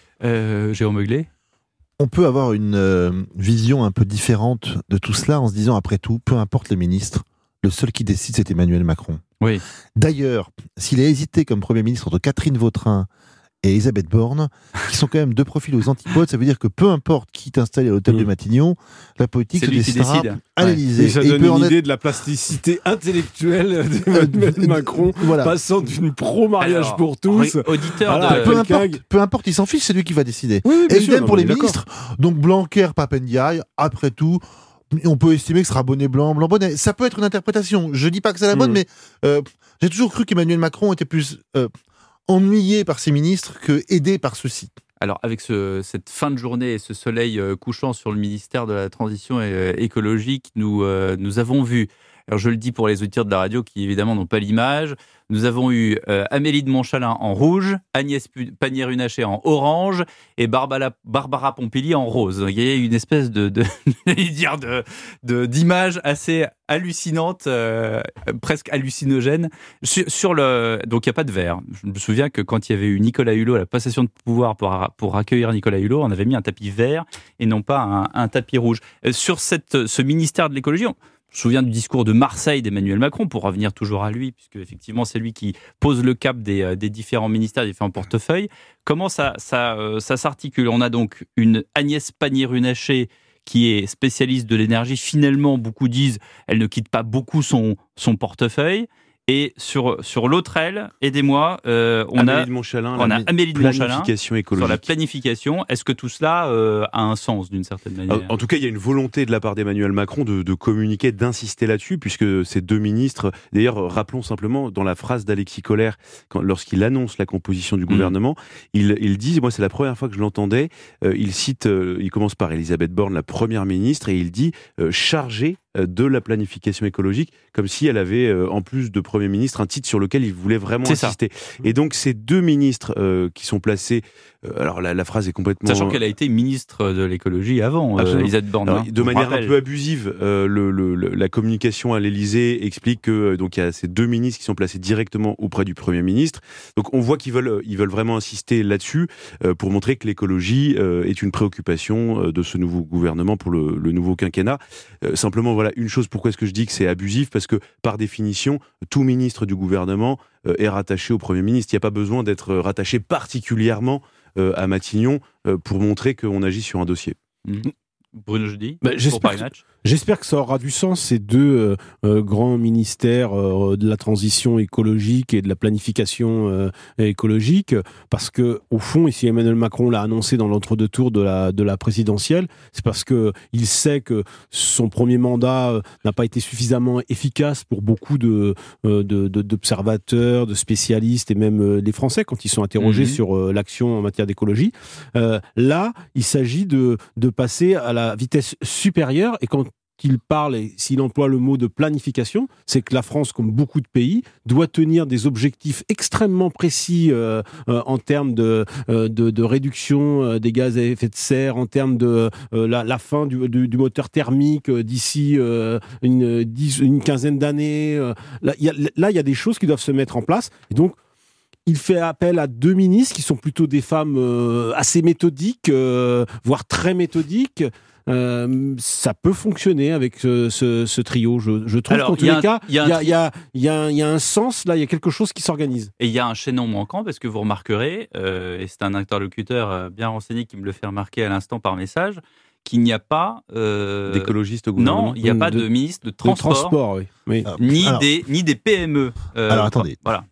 Euh, Jérôme Meuglet ? On peut avoir une euh, vision un peu différente de tout cela en se disant, après tout, peu importe les ministres, le seul qui décide, c'est Emmanuel Macron. Oui. D'ailleurs, s'il a hésité comme Premier ministre entre Catherine Vautrin et Elisabeth Borne, qui sont quand même deux profils aux antipodes, ça veut dire que peu importe qui t'installe à l'hôtel mmh. de Matignon, la politique se décidera décide. à ouais. l'Élysée. Et ça et donne une idée être... de la plasticité intellectuelle d'Emmanuel Macron, voilà. passant d'une pro-mariage Alors, pour tous. Auditeur voilà, de... peu, importe, peu importe, il s'en fiche, c'est lui qui va décider. Oui, oui, et idem pour les d'accord. ministres. Donc Blanquer, Pap Ndiaye, après tout, on peut estimer que ce sera bonnet blanc, blanc bonnet. Ça peut être une interprétation. Je dis pas que c'est la bonne, mmh. mais euh, j'ai toujours cru qu'Emmanuel Macron était plus... Euh, ennuyé par ses ministres que aidé par ceux-ci. Alors, avec ce, cette fin de journée et ce soleil euh, couchant sur le ministère de la Transition euh, écologique, nous, euh, nous avons vu, alors je le dis pour les auditeurs de la radio qui évidemment n'ont pas l'image, nous avons eu euh, Amélie de Montchalin en rouge, Agnès Pannier-Runacher en orange et Barbara, Barbara Pompili en rose. Il y a une espèce de, de, dire de, de, d'image assez hallucinante, euh, presque hallucinogène. Sur, sur le, donc il n'y a pas de vert. Je me souviens que quand il y avait eu Nicolas Hulot à la passation de pouvoir pour, pour accueillir Nicolas Hulot, on avait mis un tapis vert et non pas un, un tapis rouge. Sur cette, ce ministère de l'écologie, on, je me souviens du discours de Marseille d'Emmanuel Macron, pour revenir toujours à lui, puisque effectivement c'est lui qui pose le cap des, des différents ministères, des différents portefeuilles. Comment ça, ça, ça s'articule ? On a donc une Agnès Pannier-Runacher qui est spécialiste de l'énergie. Finalement, beaucoup disent elle ne quitte pas beaucoup son, son portefeuille. Et sur, sur l'autre aile, aidez-moi, euh, on Amélie a, de Montchalin, on a Amélie de Montchalin sur la planification. Est-ce que tout cela euh, a un sens d'une certaine manière ? En tout cas, il y a une volonté de la part d'Emmanuel Macron de, de communiquer, d'insister là-dessus, puisque ces deux ministres, d'ailleurs, rappelons simplement, dans la phrase d'Alexis Collère, quand, lorsqu'il annonce la composition du gouvernement, mmh. il, il dit, moi c'est la première fois que je l'entendais, euh, il cite, euh, il commence par Elisabeth Borne, la première ministre, et il dit euh, « chargé de la planification écologique », comme si elle avait, euh, en plus de Premier ministre, un titre sur lequel il voulait vraiment c'est insister. Ça. Et donc, ces deux ministres euh, qui sont placés, euh, alors la, la phrase est complètement... Sachant qu'elle a été ministre de l'écologie avant, euh, Elisabeth Borne. Alors, de manière rappelle. un peu abusive, euh, le, le, le, la communication à l'Élysée explique que euh, donc il y a ces deux ministres qui sont placés directement auprès du Premier ministre. Donc, on voit qu'ils veulent, ils veulent vraiment insister là-dessus euh, pour montrer que l'écologie euh, est une préoccupation euh, de ce nouveau gouvernement pour le, le nouveau quinquennat. Euh, simplement, voilà, une chose, pourquoi est-ce que je dis que c'est abusif ? Parce que, par définition, tout ministre du gouvernement euh, est rattaché au Premier ministre. Il n'y a pas besoin d'être rattaché particulièrement euh, à Matignon euh, pour montrer qu'on agit sur un dossier. Mmh. Bruno Jeudi, bah, pour Paris Match. J'espère que ça aura du sens, ces deux euh, euh, grands ministères euh, de la transition écologique et de la planification euh, écologique, parce que au fond, et si Emmanuel Macron l'a annoncé dans l'entre-deux tours de la, de la présidentielle, c'est parce qu'il sait que son premier mandat euh, n'a pas été suffisamment efficace pour beaucoup de, euh, de, de, d'observateurs, de spécialistes et même euh, les Français quand ils sont interrogés mmh. sur euh, l'action en matière d'écologie. Euh, là, il s'agit de, de passer à la vitesse supérieure, et quand qu'il parle, et s'il emploie le mot de planification, c'est que la France, comme beaucoup de pays, doit tenir des objectifs extrêmement précis euh, euh, en termes de, euh, de, de réduction euh, des gaz à effet de serre, en termes de euh, la, la fin du, du, du moteur thermique euh, d'ici euh, une, dix, une quinzaine d'années. Euh, là, il y a, là, il y a des choses qui doivent se mettre en place. Et donc, il fait appel à deux ministres qui sont plutôt des femmes euh, assez méthodiques, euh, voire très méthodiques. Euh, ça peut fonctionner avec ce, ce, ce trio. Je, je trouve Alors, qu'en tous les cas, il y, y, y, y, y a un sens, là, il y a quelque chose qui s'organise. Et il y a un chaînon manquant, parce que vous remarquerez, euh, et c'est un interlocuteur bien renseigné qui me le fait remarquer à l'instant par message, qu'il n'y a pas... Euh... d'écologistes au gouvernement. Non, il n'y a pas de, de ministre de transport, de transport oui. Oui. Alors, ni, alors, des, ni des P M E. Euh, alors attendez. Voilà.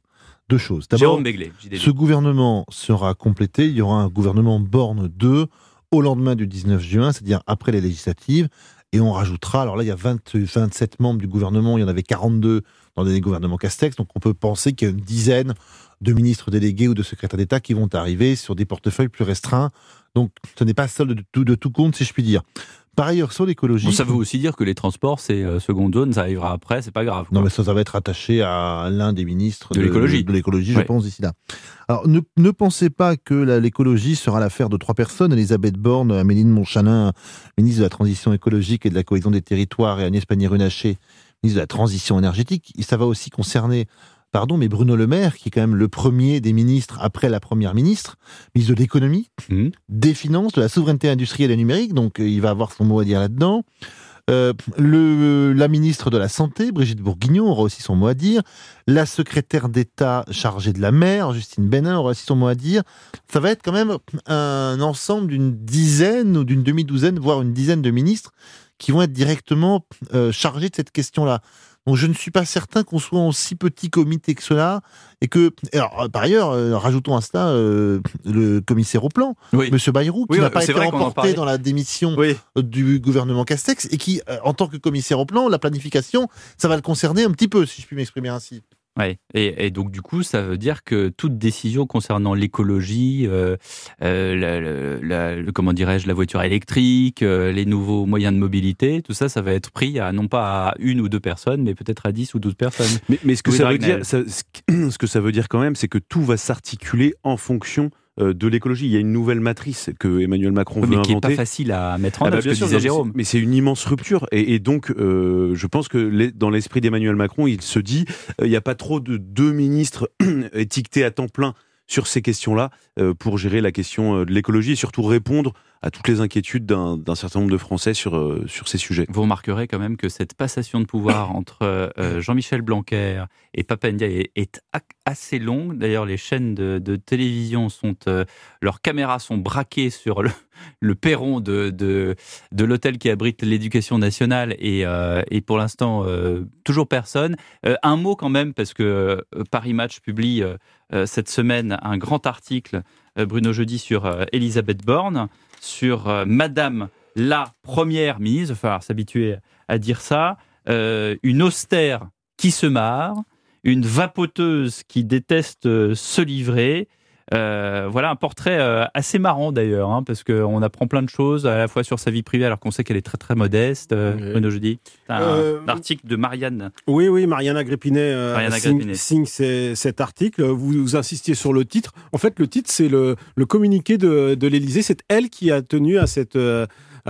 deux choses. D'abord, Jérôme Béglé, J D D. Ce gouvernement sera complété. Il y aura un gouvernement Borne deux au lendemain du dix-neuf juin, c'est-à-dire après les législatives. Et on rajoutera, alors là, il y a vingt, vingt-sept membres du gouvernement, il y en avait quarante-deux dans les gouvernements Castex, donc on peut penser qu'il y a une dizaine de ministres délégués ou de secrétaires d'État qui vont arriver sur des portefeuilles plus restreints. Donc ce n'est pas seul de tout, de tout compte, si je puis dire. Par ailleurs, sur l'écologie... Bon, ça veut aussi dire que les transports, c'est euh, seconde zone, ça arrivera après, c'est pas grave. Quoi. Non, mais ça, ça va être attaché à l'un des ministres de, de l'écologie, de l'écologie ouais. je pense, d'ici là. Alors, ne, ne pensez pas que la, l'écologie sera l'affaire de trois personnes, Elisabeth Borne, Amélie de Montchalin, ministre de la Transition écologique et de la Cohésion des Territoires, et Agnès Pannier-Runacher, ministre de la Transition énergétique. Et ça va aussi concerner... Pardon, mais Bruno Le Maire, qui est quand même le premier des ministres après la première ministre, ministre de l'économie, mmh. des finances, de la souveraineté industrielle et numérique, donc euh, il va avoir son mot à dire là-dedans. Euh, le, la ministre de la Santé, Brigitte Bourguignon, aura aussi son mot à dire. La secrétaire d'État chargée de la mer, Justine Bénin, aura aussi son mot à dire. Ça va être quand même un ensemble d'une dizaine ou d'une demi-douzaine, voire une dizaine de ministres qui vont être directement euh, chargés de cette question-là. Donc je ne suis pas certain qu'on soit en si petit comité que cela, et que, alors, par ailleurs, euh, rajoutons à cela euh, le commissaire au plan, oui. M. Bayrou, qui oui, n'a pas été emporté dans la démission oui. du gouvernement Castex, et qui, euh, en tant que commissaire au plan, la planification, ça va le concerner un petit peu, si je puis m'exprimer ainsi. Ouais. Et, et donc du coup, ça veut dire que toute décision concernant l'écologie, euh, euh, la, la, la, comment dirais-je, la voiture électrique, euh, les nouveaux moyens de mobilité, tout ça, ça va être pris à non pas à une ou deux personnes, mais peut-être à dix ou douze personnes. Mais, mais ce que ça veut dire, ça, ce que ça veut dire quand même, c'est que tout va s'articuler en fonction de l'écologie. Il y a une nouvelle matrice que Emmanuel Macron oui, veut mais qui inventer. n'est pas facile à mettre en œuvre, ah bah, ce que disait non, Jérôme. Mais c'est une immense rupture. Et, et donc, euh, je pense que les, dans l'esprit d'Emmanuel Macron, il se dit euh, il n'y a pas trop de deux ministres étiquetés à temps plein sur ces questions-là euh, pour gérer la question de l'écologie et surtout répondre à toutes les inquiétudes d'un, d'un certain nombre de Français sur, euh, sur ces sujets. Vous remarquerez quand même que cette passation de pouvoir entre euh, Jean-Michel Blanquer et Papa Ndiaye est, est assez longue. D'ailleurs, les chaînes de, de télévision, sont, euh, leurs caméras sont braquées sur le, le perron de, de, de l'hôtel qui abrite l'éducation nationale et, euh, et pour l'instant, euh, toujours personne. Euh, un mot quand même, parce que euh, Paris Match publie euh, cette semaine un grand article, euh, Bruno Jeudi, sur euh, Elisabeth Borne, sur euh, Madame la Première ministre, il va falloir s'habituer à dire ça, euh, une austère qui se marre, une vapoteuse qui déteste euh, se livrer. Euh, voilà un portrait euh, assez marrant d'ailleurs, hein, parce qu'on apprend plein de choses à la fois sur sa vie privée, alors qu'on sait qu'elle est très très modeste. Euh, oui. Bruno Jeudi, c'est un, euh, un article de Marianne. Oui, oui, Marianne Agrippinet, euh, Marianne signe, signe ces, cet article. Vous, vous insistiez sur le titre. En fait, le titre, c'est le, le communiqué de, de l'Élysée. C'est elle qui a tenu à cette... Euh,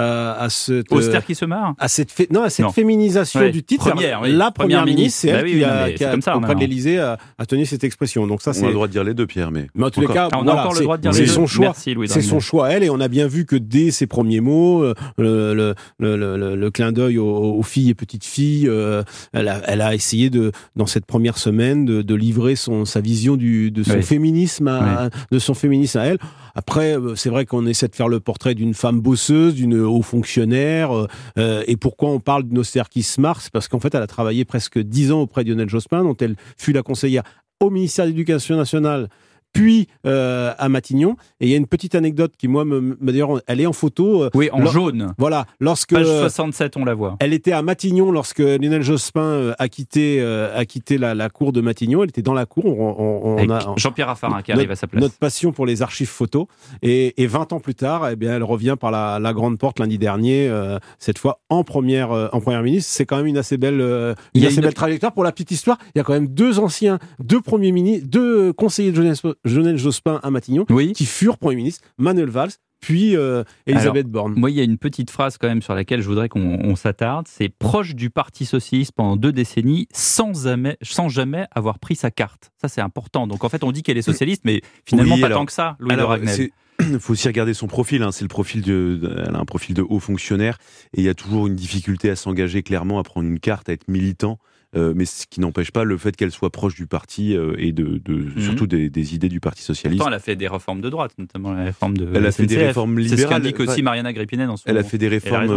à cette austère qui se marre, à cette fé... non à cette non. féminisation ouais. du titre. Première, oui. La première, première ministre, c'est elle bah oui, qui a, oui, qui a ça, auprès de l'Élysée a, a tenu cette expression. Donc ça, on c'est... a le droit de dire les deux, Pierre, mais, mais en tous les cas, ah, on voilà, a encore le droit de dire c'est les son deux. choix. Merci, Louis c'est son choix elle, et on a bien vu que dès ses premiers mots, le, le, le, le, le clin d'œil aux, aux filles et petites filles, euh, elle, a, elle a essayé de, dans cette première semaine, de, de livrer son sa vision du, de son oui. féminisme, à, oui. de son féminisme à elle. Après, c'est vrai qu'on essaie de faire le portrait d'une femme bosseuse, d'une haut fonctionnaire. Euh, et pourquoi on parle d'une austère qui se marre ? C'est parce qu'en fait, elle a travaillé presque dix ans auprès de Lionel Jospin, dont elle fut la conseillère au ministère de l'Éducation nationale, puis euh, à Matignon. Et il y a une petite anecdote qui, moi, me, me, d'ailleurs, elle est en photo. Euh, oui, en lor- jaune. Voilà. Lorsque, Page soixante-sept, on la voit. Elle était à Matignon lorsque Lionel Jospin euh, a quitté, euh, a quitté la, la cour de Matignon. Elle était dans la cour. On, on, on Avec a, Jean-Pierre Raffarin qui notre, arrive à sa place. Notre passion pour les archives photos. Et, et vingt ans plus tard, eh bien, elle revient par la, la grande porte lundi dernier, euh, cette fois en première, euh, en première ministre. C'est quand même une assez belle, euh, une assez une... belle trajectoire. Pour la petite histoire, il y a quand même deux anciens, deux premiers ministres, deux conseillers de Lionel Jospin à Matignon, oui. qui furent Premier ministre, Manuel Valls, puis euh, Elisabeth Alors, Borne. Moi, il y a une petite phrase quand même sur laquelle je voudrais qu'on on s'attarde. C'est proche du Parti socialiste pendant deux décennies, sans jamais, sans jamais avoir pris sa carte. Ça, c'est important. Donc, en fait, on dit qu'elle est socialiste, mais finalement, oui, pas alors, tant que ça, Louis alors, de Ragnel. Il faut aussi regarder son profil. Hein. C'est le profil de, elle a un profil de haut fonctionnaire, et il y a toujours une difficulté à s'engager clairement, à prendre une carte, à être militant. Euh, mais ce qui n'empêche pas le fait qu'elle soit proche du parti euh, et de, de mmh. surtout des, des idées du Parti socialiste. Pourtant, elle a fait des réformes de droite, notamment la réforme de Elle a S N C F. fait des réformes libérales. C'est ce qu'indique aussi Marianne Agrippinet dans son... Elle a fait des réformes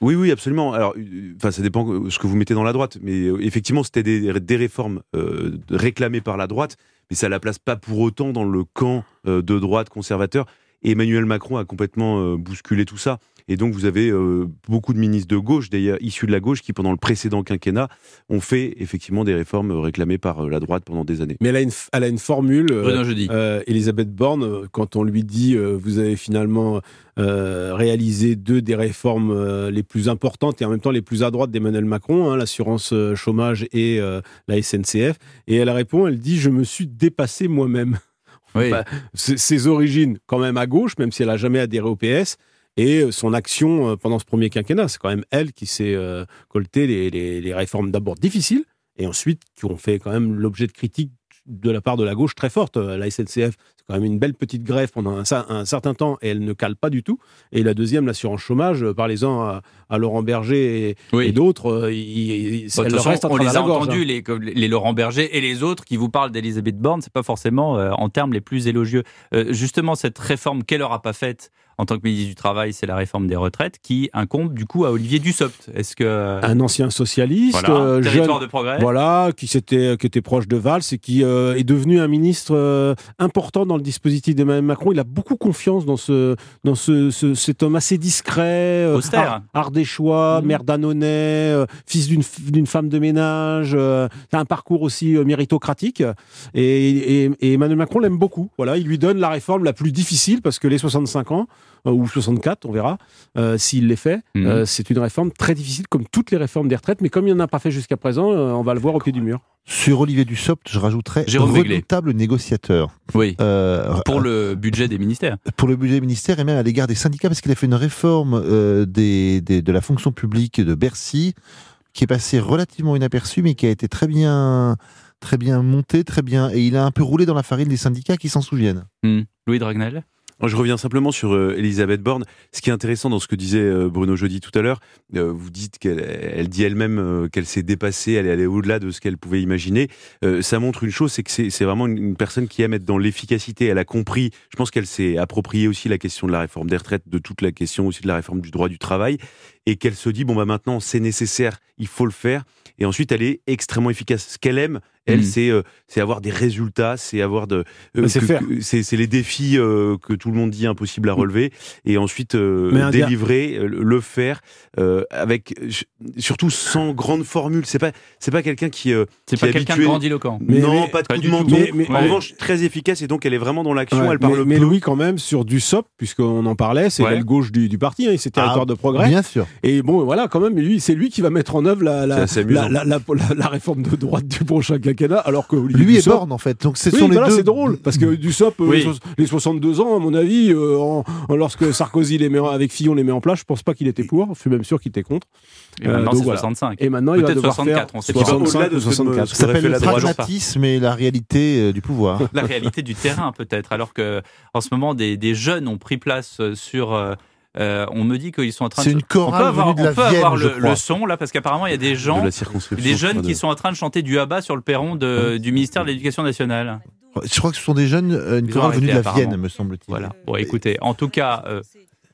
Oui, oui, absolument. Alors, enfin, ça dépend de ce que vous mettez dans la droite, mais euh, effectivement, c'était des, des réformes euh, réclamées par la droite, mais ça la place pas pour autant dans le camp euh, de droite conservateur. Et Emmanuel Macron a complètement euh, bousculé tout ça. Et donc, vous avez euh, beaucoup de ministres de gauche, d'ailleurs, issus de la gauche, qui, pendant le précédent quinquennat, ont fait effectivement des réformes réclamées par la droite pendant des années. Mais elle a une, elle a une formule, Bruno Jeudi. Euh, Elisabeth Borne, quand on lui dit euh, vous avez finalement euh, réalisé deux des réformes euh, les plus importantes et en même temps les plus à droite d'Emmanuel Macron, hein, l'assurance euh, chômage et euh, la S N C F, et elle répond, elle dit je me suis dépassée moi-même. Oui. Bah, ses origines, quand même à gauche, même si elle n'a jamais adhéré au P S, et son action pendant ce premier quinquennat. C'est quand même elle qui s'est euh, colté les, les, les réformes d'abord difficiles, et ensuite qui ont fait quand même l'objet de critiques de la part de la gauche très forte. La S N C F, c'est quand même une belle petite grève pendant un, un certain temps, et elle ne cale pas du tout. Et la deuxième, l'assurance chômage, parlez-en à, à Laurent Berger et, oui. et d'autres, il, il, bon, elle leur reste on les a la gorge, entendus, hein. les, les Laurent Berger et les autres qui vous parlent d'Elisabeth Borne, c'est pas forcément euh, en termes les plus élogieux. Euh, justement, cette réforme qu'elle n'aura pas faite en tant que ministre du Travail, c'est la réforme des retraites qui incombe du coup à Olivier Dussopt. Est-ce que un ancien socialiste, voilà, euh, territoire jeune, de progrès, voilà, qui s'était, qui était proche de Valls et qui euh, est devenu un ministre euh, important dans le dispositif d'Emmanuel Macron. Il a beaucoup confiance dans ce, dans ce, ce cet homme assez discret, euh, austère, ar- ardéchois, mmh. maire d'Annonay, euh, fils d'une, d'une femme de ménage. Euh, un parcours aussi euh, méritocratique. Et, et, et Emmanuel Macron l'aime beaucoup. Voilà, il lui donne la réforme la plus difficile parce que les soixante-cinq ans ou soixante-quatre, on verra, euh, s'il les fait. Mmh. Euh, c'est une réforme très difficile, comme toutes les réformes des retraites, mais comme il n'en a pas fait jusqu'à présent, euh, on va le voir au pied du mur. Sur Olivier Dussopt, je rajouterais Jérôme redoutable négociateur. Oui, euh, pour le budget des ministères. Pour le budget des ministères et même à l'égard des syndicats, parce qu'il a fait une réforme euh, des, des, de la fonction publique de Bercy, qui est passée relativement inaperçue, mais qui a été très bien... très bien montée, très bien, et il a un peu roulé dans la farine des syndicats qui s'en souviennent. Mmh. Louis Dragnel. Je reviens simplement sur euh, Elisabeth Borne. Ce qui est intéressant dans ce que disait euh, Bruno Jeudi tout à l'heure, euh, vous dites qu'elle elle dit elle-même euh, qu'elle s'est dépassée, elle est allée au-delà de ce qu'elle pouvait imaginer. Euh, ça montre une chose, c'est que c'est, c'est vraiment une, une personne qui aime être dans l'efficacité. Elle a compris, je pense qu'elle s'est appropriée aussi la question de la réforme des retraites, de toute la question aussi de la réforme du droit du travail, et qu'elle se dit, bon bah maintenant c'est nécessaire, il faut le faire. Et ensuite, elle est extrêmement efficace. Ce qu'elle aime, elle, mmh. c'est, euh, c'est avoir des résultats, c'est avoir de, euh, c'est que, faire. Que, c'est, c'est les défis euh, que tout le monde dit impossible à relever, et ensuite euh, délivrer, gars... le faire euh, avec, surtout sans grande formule. C'est pas, c'est pas quelqu'un qui, euh, c'est qui pas quelqu'un habitué... de grandiloquent. Mais, non, mais, pas de pas coup de menton. Mais, mais, en ouais. revanche, très efficace, et donc elle est vraiment dans l'action. Ouais, elle parle mais, peu. Mais Louis, quand même, sur Dussopt, puisqu'on en parlait, c'est ouais. l'aile gauche du, du parti, hein, c'est territoire ah, de progrès. Bien sûr. Et bon, voilà, quand même, lui, c'est lui qui va mettre en œuvre la, la, la, la, la, la, la réforme de droite du prochain quinquennat, alors que Olivier lui Dussopt, est Borne en fait. Donc c'est oui, sont voilà, les deux. C'est drôle parce que Dussopt, oui. euh, les soixante-deux ans, à mon avis, euh, en, en, lorsque Sarkozy les met avec Fillon les met en place, je pense pas qu'il était pour. Je suis même sûr qu'il était contre. Et euh, maintenant, c'est voilà. soixante-cinq. Et maintenant, il va devoir soixante-quatre, faire on sait soixante-cinq ou soixante-quatre. Ça s'appelle le pragmatisme et la réalité euh, du pouvoir. La réalité du terrain, peut-être. Alors que, en ce moment, des, des jeunes ont pris place sur. Euh, Euh, on me dit qu'ils sont en train c'est de. une chorale on peut avoir, de la on peut Vienne, avoir je le, crois. le son là, parce qu'apparemment il y a des gens, des jeunes qui sont en train de chanter du Abba sur le perron de, du ministère de l'Éducation nationale. Je crois que ce sont des jeunes, une chorale venue de la Vienne, me semble-t-il. Voilà. Bon, écoutez, en tout cas. Euh,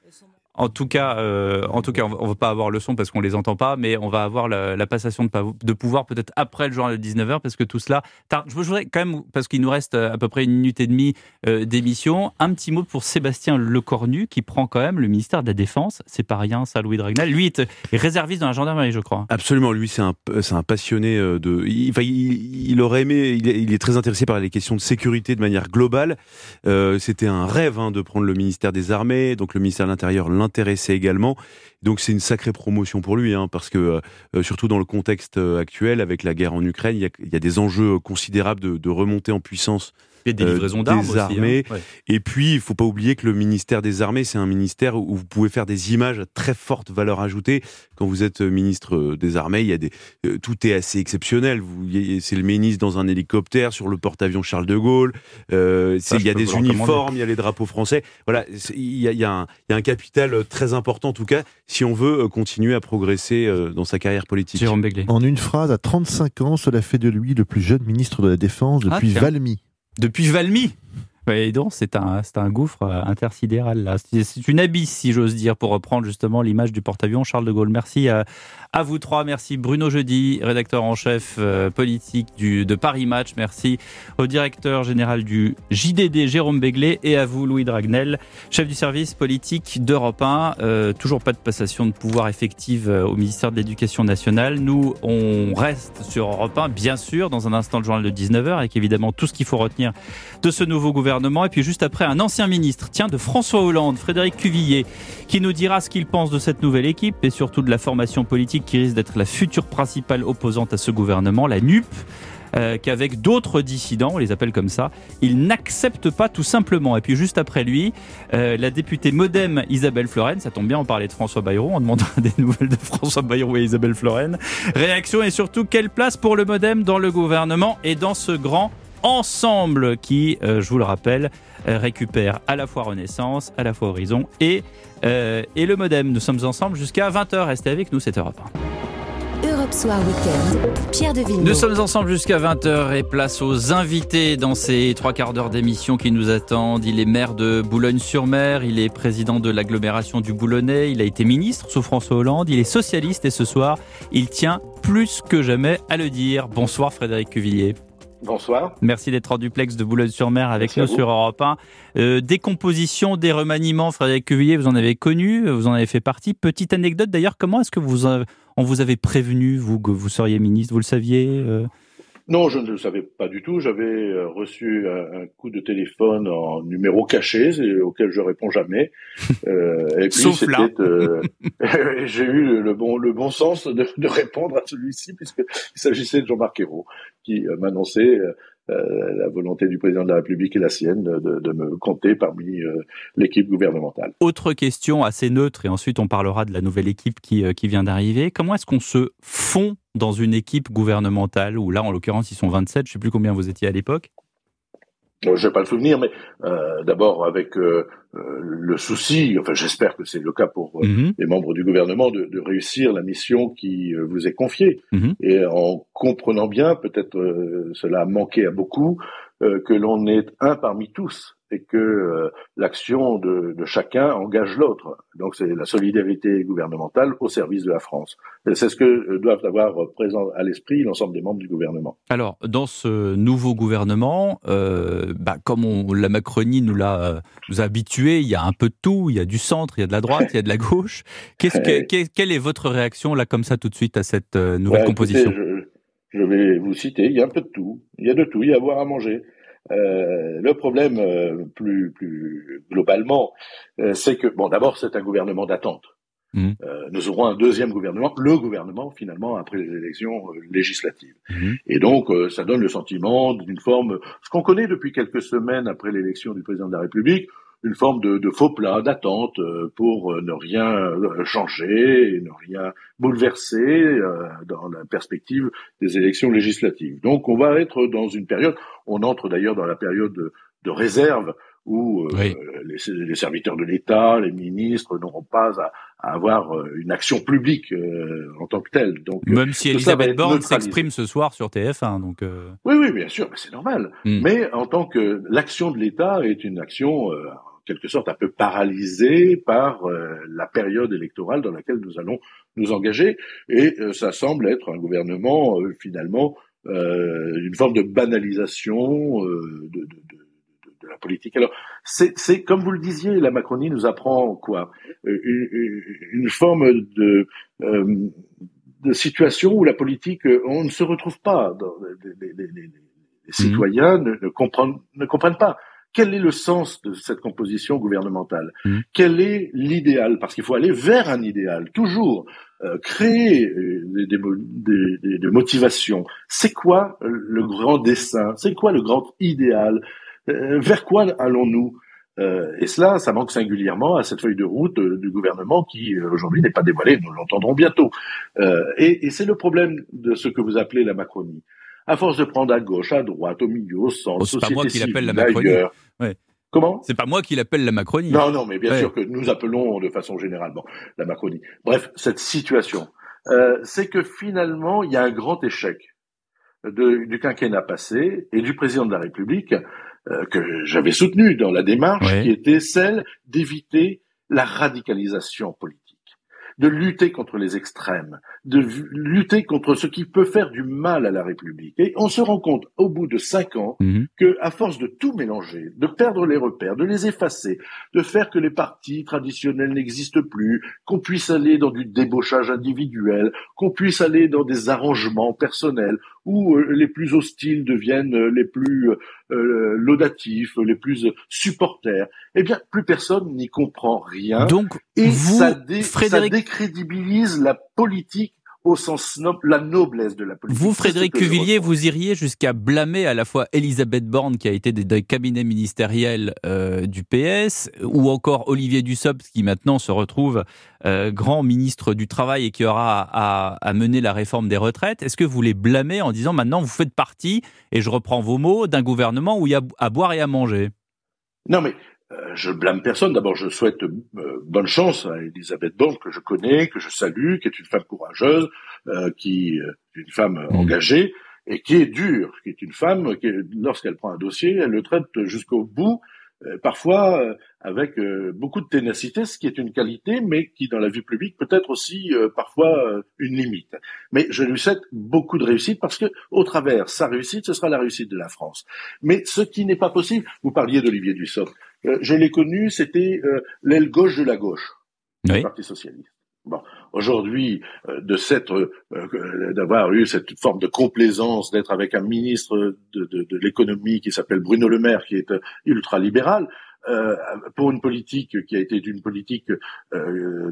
En tout cas, euh, en tout cas, on ne va pas avoir le son parce qu'on les entend pas, mais on va avoir la, la passation de, de pouvoir peut-être après le journal de dix-neuf heures, parce que tout cela. Tard, je voudrais quand même, parce qu'il nous reste à peu près une minute et demie euh, d'émission, un petit mot pour Sébastien Lecornu qui prend quand même le ministère de la Défense. C'est pas rien, ça, Louis Dragnel. Lui est, est réserviste dans la gendarmerie, je crois. Absolument, lui c'est un, c'est un passionné de. Il, enfin, il, il aurait aimé. Il est, il est très intéressé par les questions de sécurité de manière globale. Euh, c'était un rêve hein, de prendre le ministère des Armées, donc le ministère de l'Intérieur l'intéressait également. Donc c'est une sacrée promotion pour lui, hein, parce que euh, surtout dans le contexte actuel, avec la guerre en Ukraine, il y a, il y a des enjeux considérables de, de remontée en puissance et des livraisons d'armes des aussi, armées. Hein. Ouais. Et puis, il ne faut pas oublier que le ministère des Armées, c'est un ministère où vous pouvez faire des images à très forte valeur ajoutée. Quand vous êtes ministre des Armées, il y a des, euh, tout est assez exceptionnel. Vous, c'est le ministre dans un hélicoptère sur le porte-avions Charles de Gaulle. Euh, c'est, il y a des uniformes, il y a les drapeaux français. Voilà, il y a, il y a un, il y a un capital très important, en tout cas, si on veut continuer à progresser euh, dans sa carrière politique. Jérôme Béglé. En une phrase, à trente-cinq ans, cela fait de lui le plus jeune ministre de la Défense depuis ah, Valmy. Depuis Valmy. Oui, donc c'est un, c'est un gouffre intersidéral là. C'est, c'est une abysse, si j'ose dire, pour reprendre justement l'image du porte-avions Charles de Gaulle. Merci à, à vous trois. Merci Bruno Jeudi, rédacteur en chef euh, politique du, de Paris Match. Merci au directeur général du J D D, Jérôme Béglé, et à vous, Louis Dragnel, chef du service politique d'Europe un. Euh, toujours pas de passation de pouvoir effective au ministère de l'Éducation nationale. Nous, on reste sur Europe un, bien sûr, dans un instant le journal de dix-neuf heures, avec évidemment tout ce qu'il faut retenir de ce nouveau gouvernement. Et puis juste après, un ancien ministre, tiens, de François Hollande, Frédéric Cuvillier, qui nous dira ce qu'il pense de cette nouvelle équipe et surtout de la formation politique qui risque d'être la future principale opposante à ce gouvernement, la N U P. Euh, qu'avec d'autres dissidents, on les appelle comme ça, ils n'acceptent pas tout simplement. Et puis juste après lui, euh, la députée Modem Isabelle Florennes, ça tombe bien, on parlait de François Bayrou, on demandera des nouvelles de François Bayrou et Isabelle Florennes. Réaction et surtout, quelle place pour le Modem dans le gouvernement et dans ce grand ensemble qui, euh, je vous le rappelle, euh, récupère à la fois Renaissance, à la fois Horizon et, euh, et le Modem. Nous sommes ensemble jusqu'à vingt heures, restez avec nous, c'est Europe un. Europe Soir Weekend, Pierre de Villeneuve. Nous sommes ensemble jusqu'à vingt heures et place aux invités dans ces trois quarts d'heure d'émission qui nous attendent. Il est maire de Boulogne-sur-Mer, il est président de l'agglomération du Boulonnais, il a été ministre sous François Hollande, il est socialiste et ce soir, il tient plus que jamais à le dire. Bonsoir Frédéric Cuvillier. Bonsoir. Merci d'être en duplex de Boulogne-sur-Mer avec Merci nous sur Europe un. Euh, décomposition, des remaniements, Frédéric Cuvillier, vous en avez connu, vous en avez fait partie. Petite anecdote d'ailleurs, comment est-ce que vous, euh, on vous avait prévenu, vous, que vous seriez ministre, vous le saviez euh... Non, je ne le savais pas du tout. J'avais reçu un, un coup de téléphone en numéro caché, auquel je réponds jamais. Euh, et puis Sauf là. Euh, j'ai eu le bon, le bon sens de, de répondre à celui-ci, puisqu'il s'agissait de Jean-Marc Ayrault, qui euh, m'annonçait euh, la volonté du président de la République et la sienne de, de me compter parmi euh, l'équipe gouvernementale. Autre question assez neutre, et ensuite on parlera de la nouvelle équipe qui, euh, qui vient d'arriver. Comment est-ce qu'on se fond dans une équipe gouvernementale, où là, en l'occurrence, ils sont vingt-sept, je ne sais plus combien vous étiez à l'époque? Je n'ai pas le souvenir, mais euh, d'abord avec euh, euh, le souci, enfin j'espère que c'est le cas pour euh, mm-hmm. les membres du gouvernement, de, de réussir la mission qui euh, vous est confiée. Mm-hmm. Et en comprenant bien, peut-être euh, cela a manqué à beaucoup, euh, que l'on est un parmi tous et que euh, l'action de, de chacun engage l'autre. Donc c'est la solidarité gouvernementale au service de la France. Et c'est ce que doivent avoir présent à l'esprit l'ensemble des membres du gouvernement. Alors, dans ce nouveau gouvernement, euh, bah, comme on, la Macronie nous l'a euh, nous a habitués, il y a un peu de tout, il y a du centre, il y a de la droite, il y a de la gauche. Qu'est-ce que, qu'est, quelle est votre réaction là, comme ça, tout de suite, à cette euh, nouvelle ouais, composition? Écoutez, je, je vais vous citer, il y a un peu de tout. Il y a de tout, il y a à boire, à manger. Euh, le problème, euh, plus, plus globalement, euh, c'est que, bon, d'abord, c'est un gouvernement d'attente. Mmh. Euh, nous aurons un deuxième gouvernement, le gouvernement, finalement, après les élections euh, législatives. Mmh. Et donc, euh, ça donne le sentiment d'une forme, ce qu'on connaît depuis quelques semaines après l'élection du président de la République, une forme de, de faux plat, d'attente euh, pour euh, ne rien euh, changer et ne rien bouleverser euh, dans la perspective des élections législatives. Donc on va être dans une période, on entre d'ailleurs dans la période de, de réserve où euh, oui. les, les serviteurs de l'État, les ministres n'auront pas à, à avoir une action publique euh, en tant que telle. Donc, même si Elisabeth Borne s'exprime ce soir sur T F un. Donc euh... Oui, oui, bien sûr, mais c'est normal. Mm. Mais en tant que l'action de l'État est une action euh, en quelque sorte un peu paralysée par euh, la période électorale dans laquelle nous allons nous engager. Et euh, ça semble être un gouvernement euh, finalement euh, une forme de banalisation euh, de, de, de de la politique. Alors, c'est, c'est comme vous le disiez, la Macronie nous apprend quoi, une, une forme de, euh, de situation où la politique, on ne se retrouve pas. Dans, les, les, les, les citoyens mmh. ne, ne comprennent, ne comprennent pas. Quel est le sens de cette composition gouvernementale? mmh. Quel est l'idéal? Parce qu'il faut aller vers un idéal, toujours. Euh, créer des, des, des, des motivations. C'est quoi le grand dessein? C'est quoi le grand idéal? Euh, vers quoi allons-nous? euh, Et cela, ça manque singulièrement à cette feuille de route euh, du gouvernement qui, euh, aujourd'hui, n'est pas dévoilée. Nous l'entendrons bientôt. Euh, et, et c'est le problème de ce que vous appelez la Macronie. À force de prendre à gauche, à droite, au milieu, au centre, oh, c'est pas moi qui l'appelle la Macronie. Ouais. Comment? C'est pas moi qui l'appelle la Macronie. Non, non, mais bien ouais. sûr que nous appelons de façon générale bon, la Macronie. Bref, cette situation, euh, c'est que finalement, il y a un grand échec de, du quinquennat passé et du président de la République euh, que j'avais soutenue dans la démarche, ouais. qui était celle d'éviter la radicalisation politique, de lutter contre les extrêmes, de lutter contre ce qui peut faire du mal à la République. Et on se rend compte, au bout de cinq ans, mmh. que à force de tout mélanger, de perdre les repères, de les effacer, de faire que les partis traditionnels n'existent plus, qu'on puisse aller dans du débauchage individuel, qu'on puisse aller dans des arrangements personnels, où euh, les plus hostiles deviennent euh, les plus euh, laudatifs, les plus euh, supporters, eh bien, plus personne n'y comprend rien. Donc, et vous, ça, dé- Frédéric... ça décrédibilise la politique au sens noble, la noblesse de la politique. Vous, Frédéric Cuvillier, vous iriez jusqu'à blâmer à la fois Elisabeth Borne, qui a été des, des cabinets ministériels euh, du P S, ou encore Olivier Dussopt, qui maintenant se retrouve euh, grand ministre du Travail et qui aura à, à mener la réforme des retraites. Est-ce que vous les blâmez en disant maintenant vous faites partie, et je reprends vos mots, d'un gouvernement où il y a à boire et à manger? Non mais Euh, je blâme personne. D'abord, je souhaite euh, bonne chance à Elisabeth Borne, que je connais, que je salue, qui est une femme courageuse, euh, qui euh, est une femme euh, engagée et qui est dure, qui est une femme qui, lorsqu'elle prend un dossier, elle le traite jusqu'au bout, euh, parfois euh, avec euh, beaucoup de ténacité, ce qui est une qualité, mais qui, dans la vie publique, peut être aussi euh, parfois euh, une limite. Mais je lui souhaite beaucoup de réussite parce que, au travers sa réussite, ce sera la réussite de la France. Mais ce qui n'est pas possible, vous parliez d'Olivier Dussopt. Euh, je l'ai connu, c'était euh, l'aile gauche de la gauche du oui. Parti socialiste. Bon, aujourd'hui, euh, de s'être, euh, d'avoir eu cette forme de complaisance, d'être avec un ministre de, de, de l'économie qui s'appelle Bruno Le Maire, qui est euh, ultra-libéral, euh, pour une politique qui a été d'une politique euh,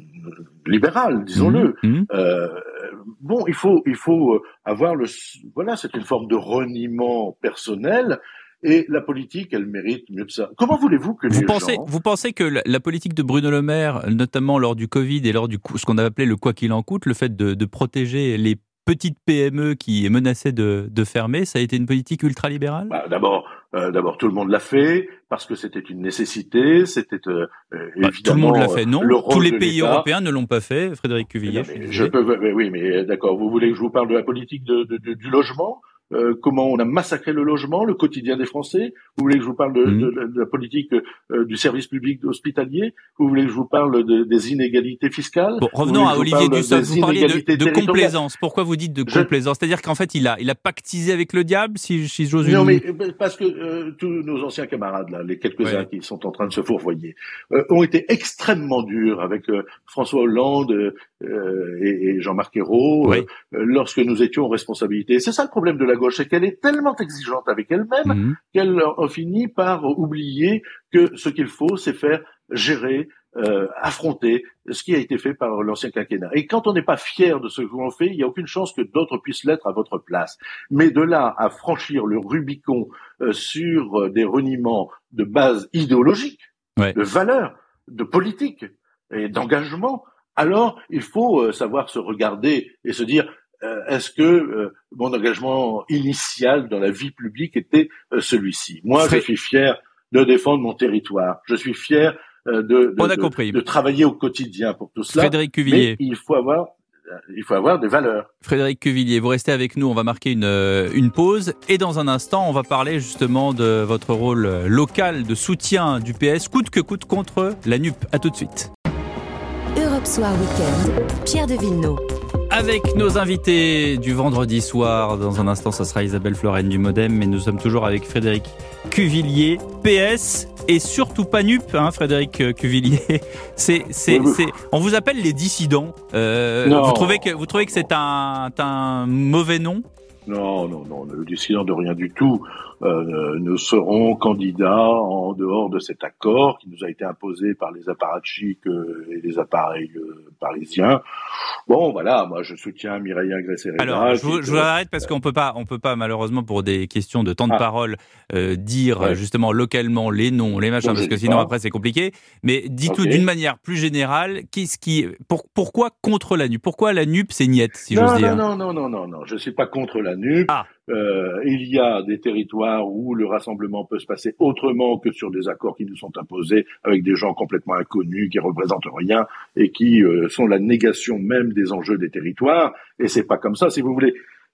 libérale, disons-le. Mmh. Euh, bon, il faut, il faut avoir le, voilà, c'est une forme de reniement personnel. Et la politique, elle mérite mieux que ça. Comment voulez-vous que les vous pensez, gens... Vous pensez que la, la politique de Bruno Le Maire, notamment lors du Covid et lors du ce qu'on a appelé le quoi qu'il en coûte, le fait de, de protéger les petites P M E qui menaçaient de, de fermer, ça a été une politique ultralibérale ? bah, D'abord, euh, d'abord, tout le monde l'a fait parce que c'était une nécessité. C'était euh, bah, évidemment tout le monde l'a fait. Non, le rôle tous les de pays l'État. européens ne l'ont pas fait. Frédéric Cuvillier. Mais non, mais je peux. Mais oui, mais d'accord. Vous voulez que je vous parle de la politique de, de, de, du logement? Euh, comment on a massacré le logement, le quotidien des Français. Vous voulez que je vous parle de, mmh. de, de, de la politique euh, du service public hospitalier? Vous voulez que je vous parle de, des inégalités fiscales? Bon, revenons à Olivier Dussopt. Vous parliez de, de complaisance. Pourquoi vous dites de complaisance? Je... C'est-à-dire qu'en fait, il a, il a pactisé avec le diable, si, si j'ose une... Non, mais parce que euh, tous nos anciens camarades, là, les quelques-uns ouais. qui sont en train de se fourvoyer, euh, ont été extrêmement durs avec euh, François Hollande euh, et, et Jean-Marc Ayrault ouais. euh, lorsque nous étions en responsabilité. C'est ça le problème de la gauche, c'est qu'elle est tellement exigeante avec elle-même mmh. qu'elle a fini par oublier que ce qu'il faut, c'est faire gérer, euh, affronter ce qui a été fait par l'ancien quinquennat. Et quand on n'est pas fier de ce que l'on fait, il n'y a aucune chance que d'autres puissent l'être à votre place. Mais de là à franchir le Rubicon euh, sur des reniements de base idéologique, ouais. de valeurs, de politique et d'engagement, alors il faut euh, savoir se regarder et se dire euh, est-ce que euh, mon engagement initial dans la vie publique était euh, celui-ci? Moi, Fré... je suis fier de défendre mon territoire. Je suis fier euh, de, de, On a de, compris. de travailler au quotidien pour tout cela. Frédéric Cuvillier. Mais il faut avoir, il faut avoir des valeurs. Frédéric Cuvillier, vous restez avec nous. On va marquer une, une pause. Et dans un instant, on va parler justement de votre rôle local de soutien du P S, coûte que coûte, contre la N U P. À tout de suite. Europe Soir Weekend, Pierre de Villeneuve. Avec nos invités du vendredi soir, dans un instant, ça sera Isabelle Florennes du Modem, mais nous sommes toujours avec Frédéric Cuvillier, P S, et surtout pas N U P, hein, Frédéric Cuvillier. C'est, c'est, oui, oui. c'est, on vous appelle les dissidents. Euh, vous trouvez que, vous trouvez que c'est un, un mauvais nom? Non, non, non, le dissident de rien du tout. Euh, nous serons candidats en dehors de cet accord qui nous a été imposé par les apparatchiks euh, et les appareils euh, parisiens. Bon, voilà, moi je soutiens Mireille Ingré-Cérébrale. Alors, je vous, je vous arrête parce qu'on peut pas, on peut pas malheureusement pour des questions de temps de ah. parole euh, dire ouais. justement localement les noms, les machins, bon, parce que sinon pas. Après c'est compliqué. Mais dites-tout okay. d'une manière plus générale, qu'est-ce qui, pour, pourquoi contre la N U P? Pourquoi la N U P c'est niette, si non, j'ose non, dire? Non, non, non, non, non, je suis pas contre la N U P. Ah. Euh, il y a des territoires où le rassemblement peut se passer autrement que sur des accords qui nous sont imposés avec des gens complètement inconnus, qui représentent rien et qui euh, sont la négation même des enjeux des territoires. Et c'est pas comme ça, si vous voulez.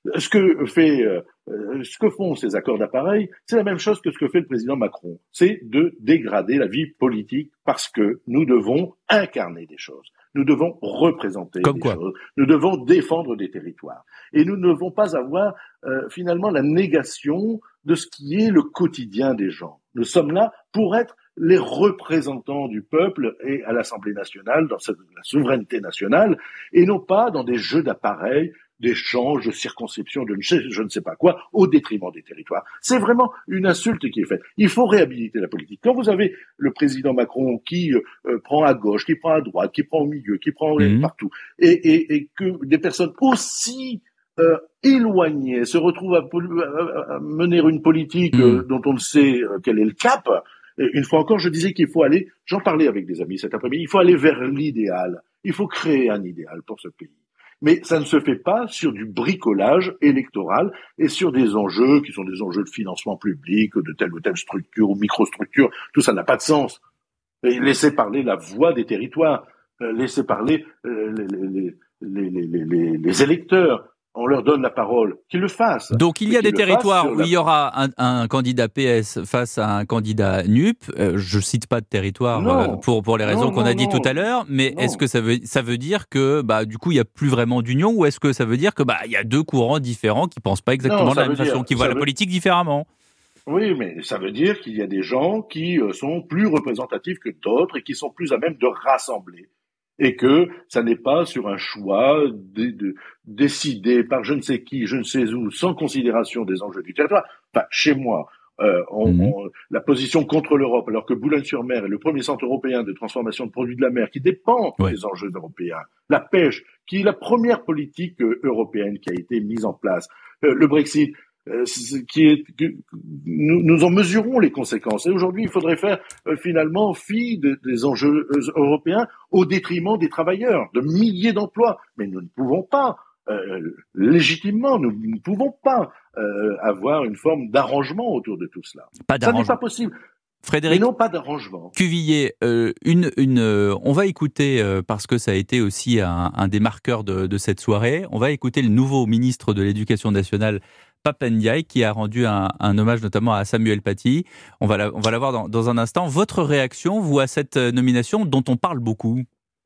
Ce que fait, euh, ce que font ces accords d'appareil, c'est la même chose que ce que fait le président Macron. C'est de dégrader la vie politique parce que nous devons incarner des choses. Nous devons représenter Comme des quoi choses. Nous devons défendre des territoires. Et nous ne devons pas avoir euh, finalement la négation de ce qui est le quotidien des gens. Nous sommes là pour être les représentants du peuple et à l'Assemblée nationale, dans cette, la souveraineté nationale, et non pas dans des jeux d'appareils, d'échanges, de circonscription, de je ne sais pas quoi, au détriment des territoires. C'est vraiment une insulte qui est faite. Il faut réhabiliter la politique. Quand vous avez le président Macron qui euh, prend à gauche, qui prend à droite, qui prend au milieu, qui prend mmh. partout, et, et, et que des personnes aussi euh, éloignées se retrouvent à, à, à mener une politique mmh. euh, dont on ne sait euh, quel est le cap, et une fois encore, je disais qu'il faut aller, j'en parlais avec des amis cet après-midi, il faut aller vers l'idéal. Il faut créer un idéal pour ce pays. Mais ça ne se fait pas sur du bricolage électoral et sur des enjeux qui sont des enjeux de financement public, de telle ou telle structure ou microstructure. Tout ça n'a pas de sens. Et laissez parler la voix des territoires, euh, laissez parler euh, les, les, les, les, les, les électeurs. On leur donne la parole, qu'ils le fassent. Donc il y a des territoires où la... il y aura un, un candidat P S face à un candidat N U P. Euh, je cite pas de territoire euh, pour pour les raisons non, qu'on non, a dit non. tout à l'heure. Mais non. est-ce que ça veut ça veut dire que bah du coup il y a plus vraiment d'union, ou est-ce que ça veut dire que bah il y a deux courants différents qui pensent pas exactement non, de la même dire, façon, qui voient veut... la politique différemment? Oui, mais ça veut dire qu'il y a des gens qui sont plus représentatifs que d'autres et qui sont plus à même de rassembler. Et que ça n'est pas sur un choix de, de, décidé par je ne sais qui, je ne sais où, sans considération des enjeux du territoire. Enfin, chez moi, euh, on, mmh. on, la position contre l'Europe, alors que Boulogne-sur-Mer est le premier centre européen de transformation de produits de la mer qui dépend ouais. des enjeux européens. La pêche, qui est la première politique euh, européenne qui a été mise en place. Euh, le Brexit, Euh, qui est, que, nous, nous en mesurons les conséquences. Et aujourd'hui, il faudrait faire euh, finalement fi de, des enjeux euh, européens au détriment des travailleurs, de milliers d'emplois. Mais nous ne pouvons pas, euh, légitimement, nous ne pouvons pas euh, avoir une forme d'arrangement autour de tout cela. Pas d'arrangement. Ça n'est pas possible. Frédéric Mais non, pas d'arrangement. Cuvillier, euh, une, une, euh, on va écouter, euh, parce que ça a été aussi un, un des marqueurs de, de cette soirée, on va écouter le nouveau ministre de l'Éducation nationale, Pap Ndiaye, qui a rendu un, un hommage notamment à Samuel Paty. On va la, on va la voir dans, dans un instant. Votre réaction, vous, à cette nomination dont on parle beaucoup?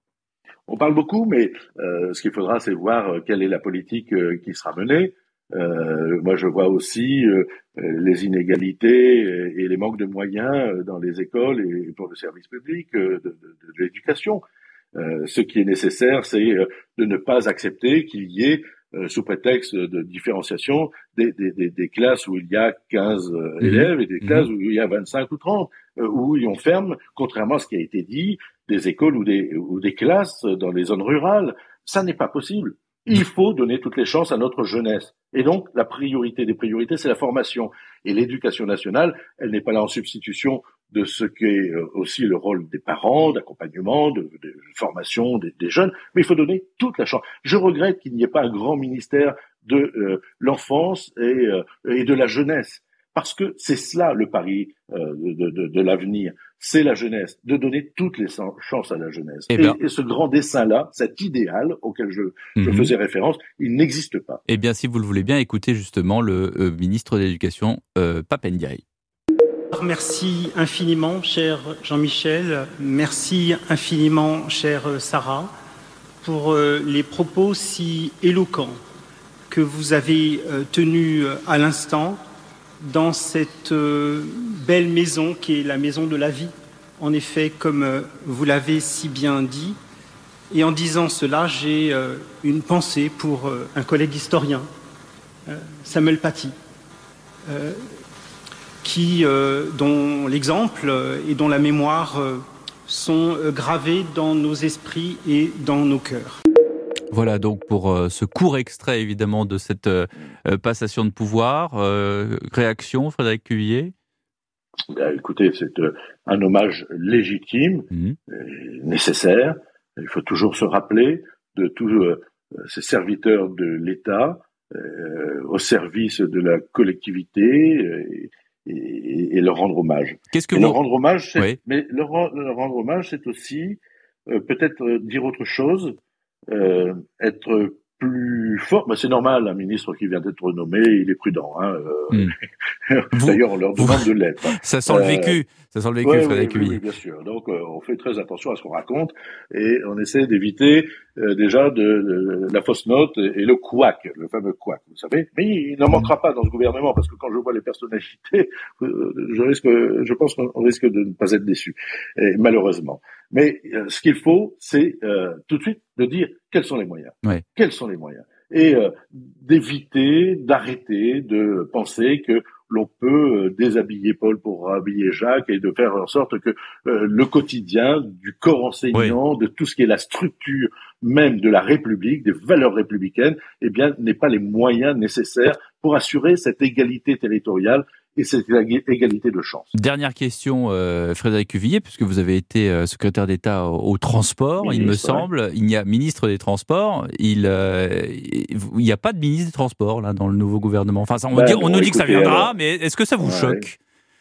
On parle beaucoup, mais euh, ce qu'il faudra, c'est voir quelle est la politique euh, qui sera menée. Euh, moi, je vois aussi euh, les inégalités et les manques de moyens dans les écoles et pour le service public euh, de, de, de l'éducation. Euh, ce qui est nécessaire, c'est de ne pas accepter qu'il y ait, euh, sous prétexte de différenciation, des, des, des, des classes où il y a quinze euh, mmh. élèves et des classes mmh. où il y a vingt-cinq ou trente, euh, où on ferme, contrairement à ce qui a été dit, des écoles ou des, ou des classes dans les zones rurales. Ça n'est pas possible. Il faut donner toutes les chances à notre jeunesse. Et donc, la priorité des priorités, c'est la formation. Et l'éducation nationale, elle n'est pas là en substitution de ce qu'est aussi le rôle des parents, d'accompagnement, de, de formation des, des jeunes. Mais il faut donner toute la chance. Je regrette qu'il n'y ait pas un grand ministère de euh, l'enfance et, euh, et de la jeunesse. Parce que c'est cela le pari euh, de, de, de l'avenir, c'est la jeunesse, de donner toutes les chances à la jeunesse. Et, et, et ce grand dessin-là, cet idéal auquel je, mm-hmm. je faisais référence, il n'existe pas. Eh bien, si vous le voulez bien, écoutez justement le euh, ministre de l'Éducation, euh, Pap Ndiaye. Merci infiniment, cher Jean-Michel, merci infiniment, chère Sarah, pour euh, les propos si éloquents que vous avez euh, tenus euh, à l'instant, dans cette euh, belle maison qui est la maison de la vie. En effet, comme euh, vous l'avez si bien dit, et en disant cela, j'ai euh, une pensée pour euh, un collègue historien, euh, Samuel Paty, euh, qui, euh, dont l'exemple euh, et dont la mémoire euh, sont euh, gravés dans nos esprits et dans nos cœurs. Voilà donc pour euh, ce court extrait évidemment de cette euh, passation de pouvoir. Euh, réaction, Frédéric Cuvillier? Ben, écoutez, c'est euh, un hommage légitime, mmh. et nécessaire. Il faut toujours se rappeler de tous euh, ces serviteurs de l'État euh, au service de la collectivité et, et, et leur rendre hommage. Qu'est-ce que et vous... leur rendre hommage, c'est... Oui. Mais leur, leur rendre hommage, c'est aussi euh, peut-être euh, dire autre chose. Euh, être plus fort. Ben, c'est normal, un ministre qui vient d'être nommé, il est prudent. Hein. Euh, mmh. D'ailleurs, on leur demande vous, de l'être. Ça sent euh, le vécu. Ça sent le vécu, ouais, Frédéric oui, oui, oui, bien sûr. Donc, euh, on fait très attention à ce qu'on raconte et on essaie d'éviter euh, déjà de, de, de la fausse note et, et le couac, le fameux couac, vous savez. Mais il n'en manquera pas dans ce gouvernement parce que quand je vois les personnalités, euh, je risque, je pense qu'on risque de ne pas être déçus, et, malheureusement. Mais euh, ce qu'il faut, c'est euh, tout de suite de dire quels sont les moyens. Ouais. Quels sont les moyens et euh, d'éviter, d'arrêter de penser que l'on peut euh, déshabiller Paul pour habiller Jacques et de faire en sorte que euh, le quotidien du corps enseignant, oui. de tout ce qui est la structure même de la République, des valeurs républicaines, eh bien, n'ait pas les moyens nécessaires pour assurer cette égalité territoriale et cette égalité de chance. Dernière question, euh, Frédéric Cuvillier, puisque vous avez été euh, secrétaire d'État au, au transport, ministre, il me semble. Ouais. Il y a ministre des Transports. Il euh, n'y a pas de ministre des Transports là dans le nouveau gouvernement. Enfin, ça, on, ben, dit, bon, on nous dit écoutez, que ça viendra, alors, mais est-ce que ça vous ouais. choque?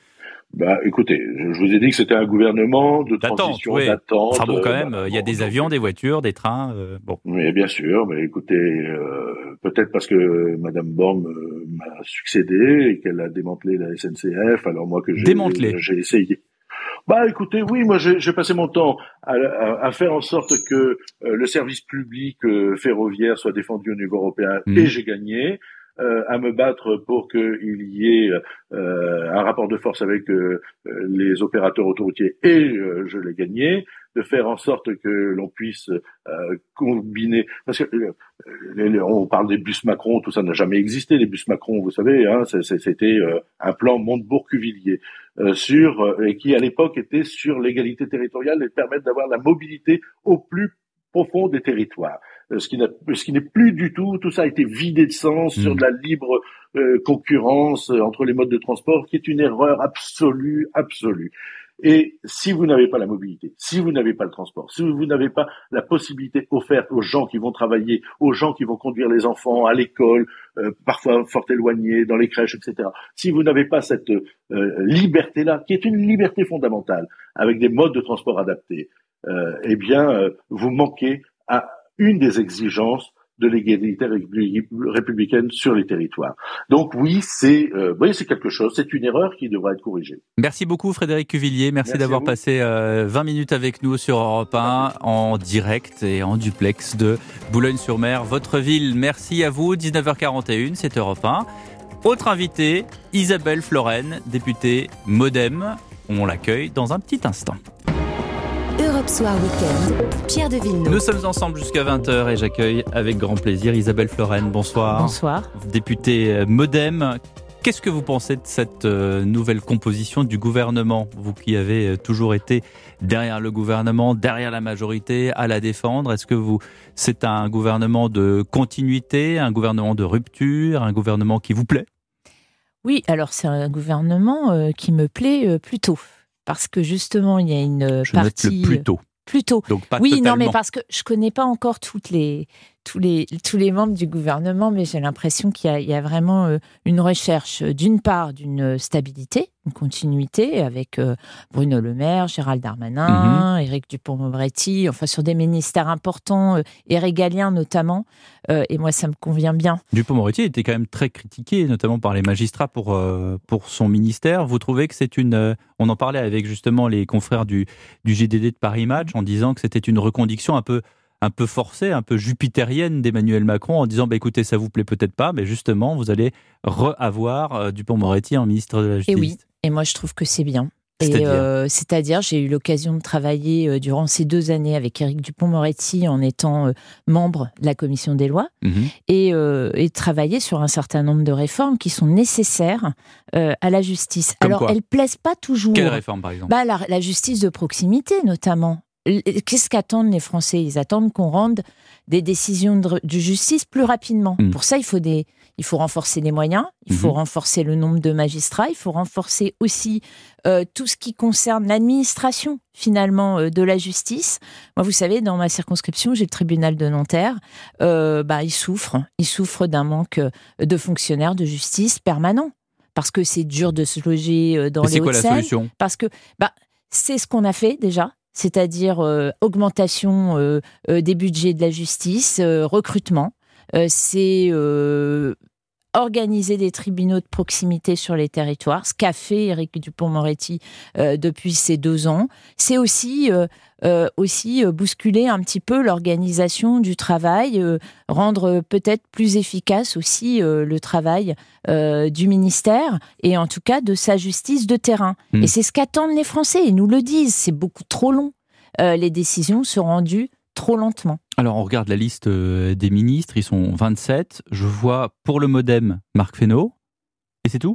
Bah, écoutez, je, je vous ai dit que c'était un gouvernement de transition, oui. d'attente. Enfin bon, quand même, bah, il y a bon, des donc, avions, des voitures, des trains. Euh, bon. Mais bien sûr, mais écoutez, euh, peut-être parce que Madame Borne euh, m'a succédé et qu'elle a démantelé la S N C F. Alors moi que j'ai, démantelé. j'ai essayé. Bah, écoutez, oui, moi j'ai, j'ai passé mon temps à, à, à faire en sorte que euh, le service public euh, ferroviaire soit défendu au niveau européen, mmh. et j'ai gagné. Euh, à me battre pour qu'il y ait euh, un rapport de force avec euh, les opérateurs autoroutiers et euh, je l'ai gagné, de faire en sorte que l'on puisse euh, combiner, parce que euh, les, on parle des bus Macron, tout ça n'a jamais existé, les bus Macron, vous savez, hein, c'est, c'est, c'était euh, un plan Montebourg-Cuvillier euh, sur euh, et qui à l'époque était sur l'égalité territoriale et permettre d'avoir la mobilité au plus profond des territoires. Ce qui, n'a, ce qui n'est plus du tout, tout ça a été vidé de sens mmh. sur de la libre euh, concurrence euh, entre les modes de transport, qui est une erreur absolue, absolue. Et si vous n'avez pas la mobilité, si vous n'avez pas le transport, si vous n'avez pas la possibilité offerte aux gens qui vont travailler, aux gens qui vont conduire les enfants à l'école, euh, parfois fort éloignés, dans les crèches, et cetera, si vous n'avez pas cette euh, liberté-là, qui est une liberté fondamentale, avec des modes de transport adaptés, euh, eh bien, euh, vous manquez à une des exigences de l'égalité républicaine sur les territoires. Donc oui, c'est, euh, oui, c'est quelque chose, c'est une erreur qui devra être corrigée. Merci beaucoup Frédéric Cuvillier, merci, merci d'avoir passé euh, vingt minutes avec nous sur Europe un, en direct et en duplex de Boulogne-sur-Mer, votre ville. Merci à vous, dix-neuf heures quarante et une, c'est Europe un. Autre invité, Isabelle Florennes, députée Modem. On l'accueille dans un petit instant. Europe Soir Weekend, Pierre de Villeneuve. Nous sommes ensemble jusqu'à vingt heures et j'accueille avec grand plaisir Isabelle Florennes. Bonsoir. Bonsoir. Députée Modem. Qu'est-ce que vous pensez de cette nouvelle composition du gouvernement ? Vous qui avez toujours été derrière le gouvernement, derrière la majorité, à la défendre. Est-ce que vous, c'est un gouvernement de continuité, un gouvernement de rupture, un gouvernement qui vous plaît ? Oui, alors c'est un gouvernement qui me plaît plutôt. Parce que justement, il y a une je partie... note le plus tôt. Plus tôt. Donc pas oui, totalement. Non, mais parce que je ne connais pas encore toutes les, tous, les, tous les membres du gouvernement, mais j'ai l'impression qu'il y a, il y a vraiment euh, une recherche, d'une part, d'une stabilité, une continuité avec euh, Bruno Le Maire, Gérald Darmanin, mm-hmm. Éric Dupond-Moretti, enfin sur des ministères importants euh, et régaliens notamment. Euh, et moi, ça me convient bien. Dupond-Moretti était quand même très critiqué, notamment par les magistrats pour, euh, pour son ministère. Vous trouvez que c'est une... Euh, on en parlait avec justement les confrères du, du J D D de Paris Match en disant que c'était une reconduction un peu, un peu forcée, un peu jupitérienne d'Emmanuel Macron en disant bah, « écoutez, ça vous plaît peut-être pas, mais justement, vous allez re-avoir euh, Dupond-Moretti en ministre de la Justice. » Et oui, et moi je trouve que c'est bien. C'est-à-dire, et euh, c'est-à-dire, j'ai eu l'occasion de travailler euh, durant ces deux années avec Éric Dupond-Moretti en étant euh, membre de la commission des lois mmh. et, euh, et travailler sur un certain nombre de réformes qui sont nécessaires euh, à la justice. Comme Alors, quoi ? Elles plaisent pas toujours. Quelle réforme, par exemple ? Bah, la, la justice de proximité, notamment. Qu'est-ce qu'attendent les Français ? Ils attendent qu'on rende des décisions de, de justice plus rapidement. Mmh. Pour ça, il faut, des, il faut renforcer les moyens, il faut mmh. renforcer le nombre de magistrats, il faut renforcer aussi euh, tout ce qui concerne l'administration, finalement, euh, de la justice. Moi, vous savez, dans ma circonscription, j'ai le tribunal de Nanterre. Euh, bah, il souffre, il souffre d'un manque de fonctionnaires de justice permanent. Parce que c'est dur de se loger dans les Hauts-de-Seine. C'est quoi la solution ? Parce que bah, c'est ce qu'on a fait déjà. C'est-à-dire euh, augmentation euh, euh, des budgets de la justice, euh, recrutement. euh, c'est euh, organiser des tribunaux de proximité sur les territoires, ce qu'a fait Éric Dupond-Moretti euh, depuis ces deux ans. C'est aussi, euh, euh, aussi euh, bousculer un petit peu l'organisation du travail, euh, rendre peut-être plus efficace aussi euh, le travail euh, du ministère et en tout cas de sa justice de terrain. Mmh. Et c'est ce qu'attendent les Français, ils nous le disent, c'est beaucoup trop long. Euh, les décisions sont rendues trop lentement. Alors, on regarde la liste des ministres, ils sont vingt-sept. Je vois pour le MoDem, Marc Fesneau, et c'est tout ?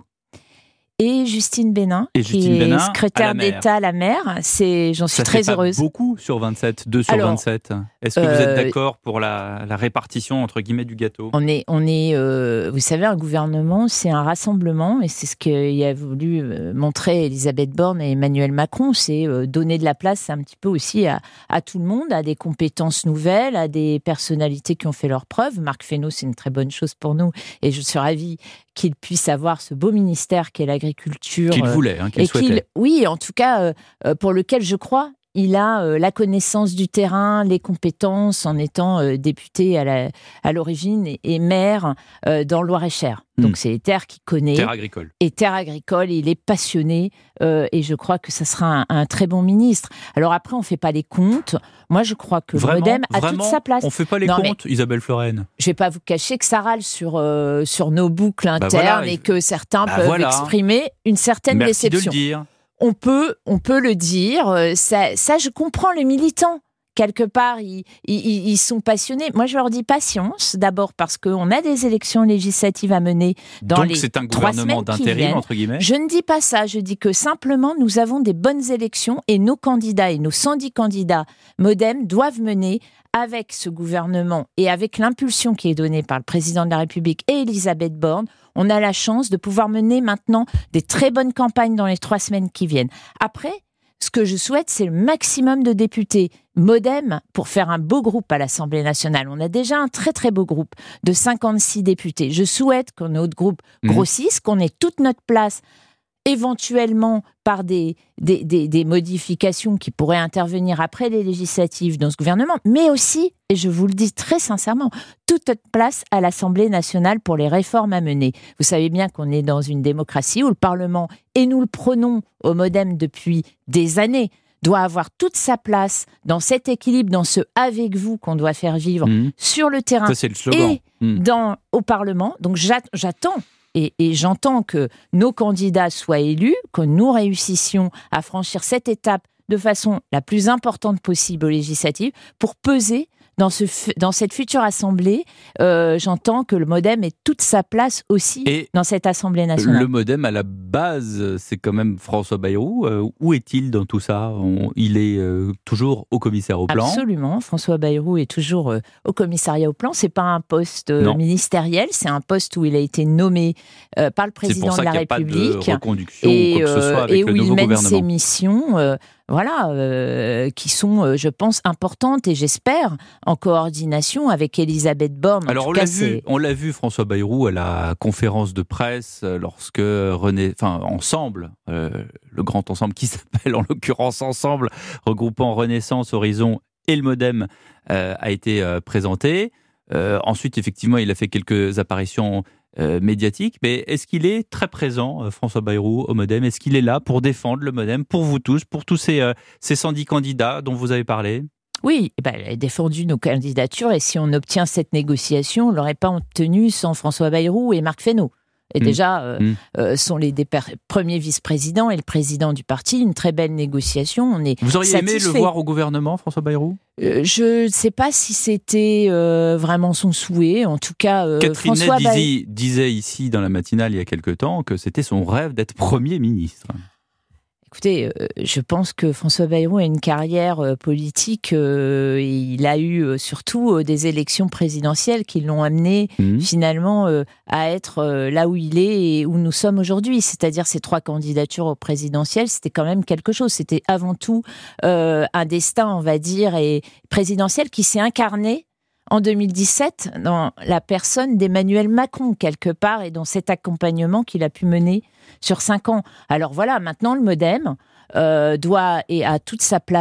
Et Justine Bénin, et qui Justine est Bénin secrétaire d'État à la mer. C'est, j'en suis ça très fait pas heureuse. Beaucoup sur vingt-sept, deux sur Alors, vingt-sept. Est-ce que euh, vous êtes d'accord pour la, la répartition entre guillemets du gâteau ? On est, on est, euh, vous savez, un gouvernement, c'est un rassemblement, et c'est ce qu'a voulu montrer Elisabeth Borne et Emmanuel Macron, c'est donner de la place un petit peu aussi à, à tout le monde, à des compétences nouvelles, à des personnalités qui ont fait leurs preuves. Marc Fesneau, c'est une très bonne chose pour nous, et je suis ravie qu'il puisse avoir ce beau ministère qui est l'agriculture. Qu'il voulait, hein, qu'il et souhaitait. Qu'il, oui, en tout cas, euh, pour lequel je crois, il a euh, la connaissance du terrain, les compétences en étant euh, député à, la, à l'origine et, et maire euh, dans le Loir-et-Cher. Donc mmh. c'est les terres qu'il connaît. Terre agricole. Et terre agricole, il est passionné euh, et je crois que ça sera un, un très bon ministre. Alors après, on ne fait pas les comptes. Moi, je crois que vraiment, le MoDem a vraiment, toute sa place. On ne fait pas les non, comptes, Isabelle Florennes. Je ne vais pas vous cacher que ça râle sur, euh, sur nos boucles internes bah voilà, et que certains bah peuvent voilà. exprimer une certaine Merci déception. De le dire. On peut, on peut le dire. Ça, ça, je comprends les militants. Quelque part, ils, ils, ils sont passionnés. Moi, je leur dis patience. D'abord parce qu'on a des élections législatives à mener dans Donc, les c'est un trois gouvernement semaines qui d'intérim, viennent. entre guillemets. Je ne dis pas ça. Je dis que simplement, nous avons des bonnes élections et nos candidats et nos cent dix candidats MoDem doivent mener avec ce gouvernement et avec l'impulsion qui est donnée par le président de la République et Elisabeth Borne. On a la chance de pouvoir mener maintenant des très bonnes campagnes dans les trois semaines qui viennent. Après, ce que je souhaite, c'est le maximum de députés MoDem pour faire un beau groupe à l'Assemblée nationale. On a déjà un très très beau groupe de cinquante-six députés. Je souhaite que notre groupe grossisse, mmh. qu'on ait toute notre place, éventuellement par des, des, des, des modifications qui pourraient intervenir après les législatives dans ce gouvernement, mais aussi, et je vous le dis très sincèrement, toute notre place à l'Assemblée nationale pour les réformes à mener. Vous savez bien qu'on est dans une démocratie où le Parlement, et nous le prenons au MoDem depuis des années, doit avoir toute sa place dans cet équilibre, dans ce « avec vous » qu'on doit faire vivre mmh. sur le terrain Ça, c'est le slogan. et mmh. dans, au Parlement. Donc j'attends Et, et j'entends que nos candidats soient élus, que nous réussissions à franchir cette étape de façon la plus importante possible aux législatives pour peser dans, ce, dans cette future assemblée. Euh, j'entends que le MoDem ait toute sa place aussi et dans cette assemblée nationale. Le MoDem, à la base, c'est quand même François Bayrou. Euh, où est-il dans tout ça ? On, Il est euh, toujours au commissaire au plan. Absolument. François Bayrou est toujours euh, au commissariat au plan. C'est pas un poste euh, ministériel, c'est un poste où il a été nommé euh, par le président de la République. C'est pour ça qu'il n'y a pas de reconduction et, ou quoi que ce soit avec et le où nouveau il mène gouvernement. ses missions, euh, voilà, euh, qui sont, euh, je pense, importantes et j'espère en coordination avec Elisabeth Borne. Alors en on tout l'a cas, vu, c'est... on l'a vu François Bayrou à la conférence de presse lorsque René, enfin ensemble, euh, le grand ensemble qui s'appelle en l'occurrence Ensemble, regroupant Renaissance, Horizon et le MoDem, euh, a été euh, présenté. Euh, ensuite, effectivement, il a fait quelques apparitions euh, médiatiques. Mais est-ce qu'il est très présent, euh, François Bayrou, au MoDem ? Est-ce qu'il est là pour défendre le MoDem, pour vous tous, pour tous ces, euh, ces cent dix candidats dont vous avez parlé ? Oui, eh ben, elle a défendu nos candidatures et si on obtient cette négociation, on ne l'aurait pas obtenue sans François Bayrou et Marc Fesneau. Et mmh. déjà, euh, mmh. euh, sont les des per- premiers vice-présidents et le président du parti. Une très belle négociation. On est Vous auriez satisfait. aimé le voir au gouvernement, François Bayrou ? euh, Je ne sais pas si c'était euh, vraiment son souhait. En tout cas, euh, Catherine François Ney Bayrou disait ici dans la matinale il y a quelque temps que c'était son rêve d'être Premier ministre. Écoutez, euh, je pense que François Bayrou a une carrière euh, politique. Euh, et il a eu euh, surtout euh, des élections présidentielles qui l'ont amené mmh. finalement euh, à être euh, là où il est et où nous sommes aujourd'hui. C'est-à-dire ces trois candidatures au présidentiel, c'était quand même quelque chose. C'était avant tout euh, un destin, on va dire, et présidentiel qui s'est incarné en deux mille dix-sept dans la personne d'Emmanuel Macron, quelque part, et dans cet accompagnement qu'il a pu mener sur cinq ans. Alors voilà, maintenant le MoDem euh, doit et a toute sa place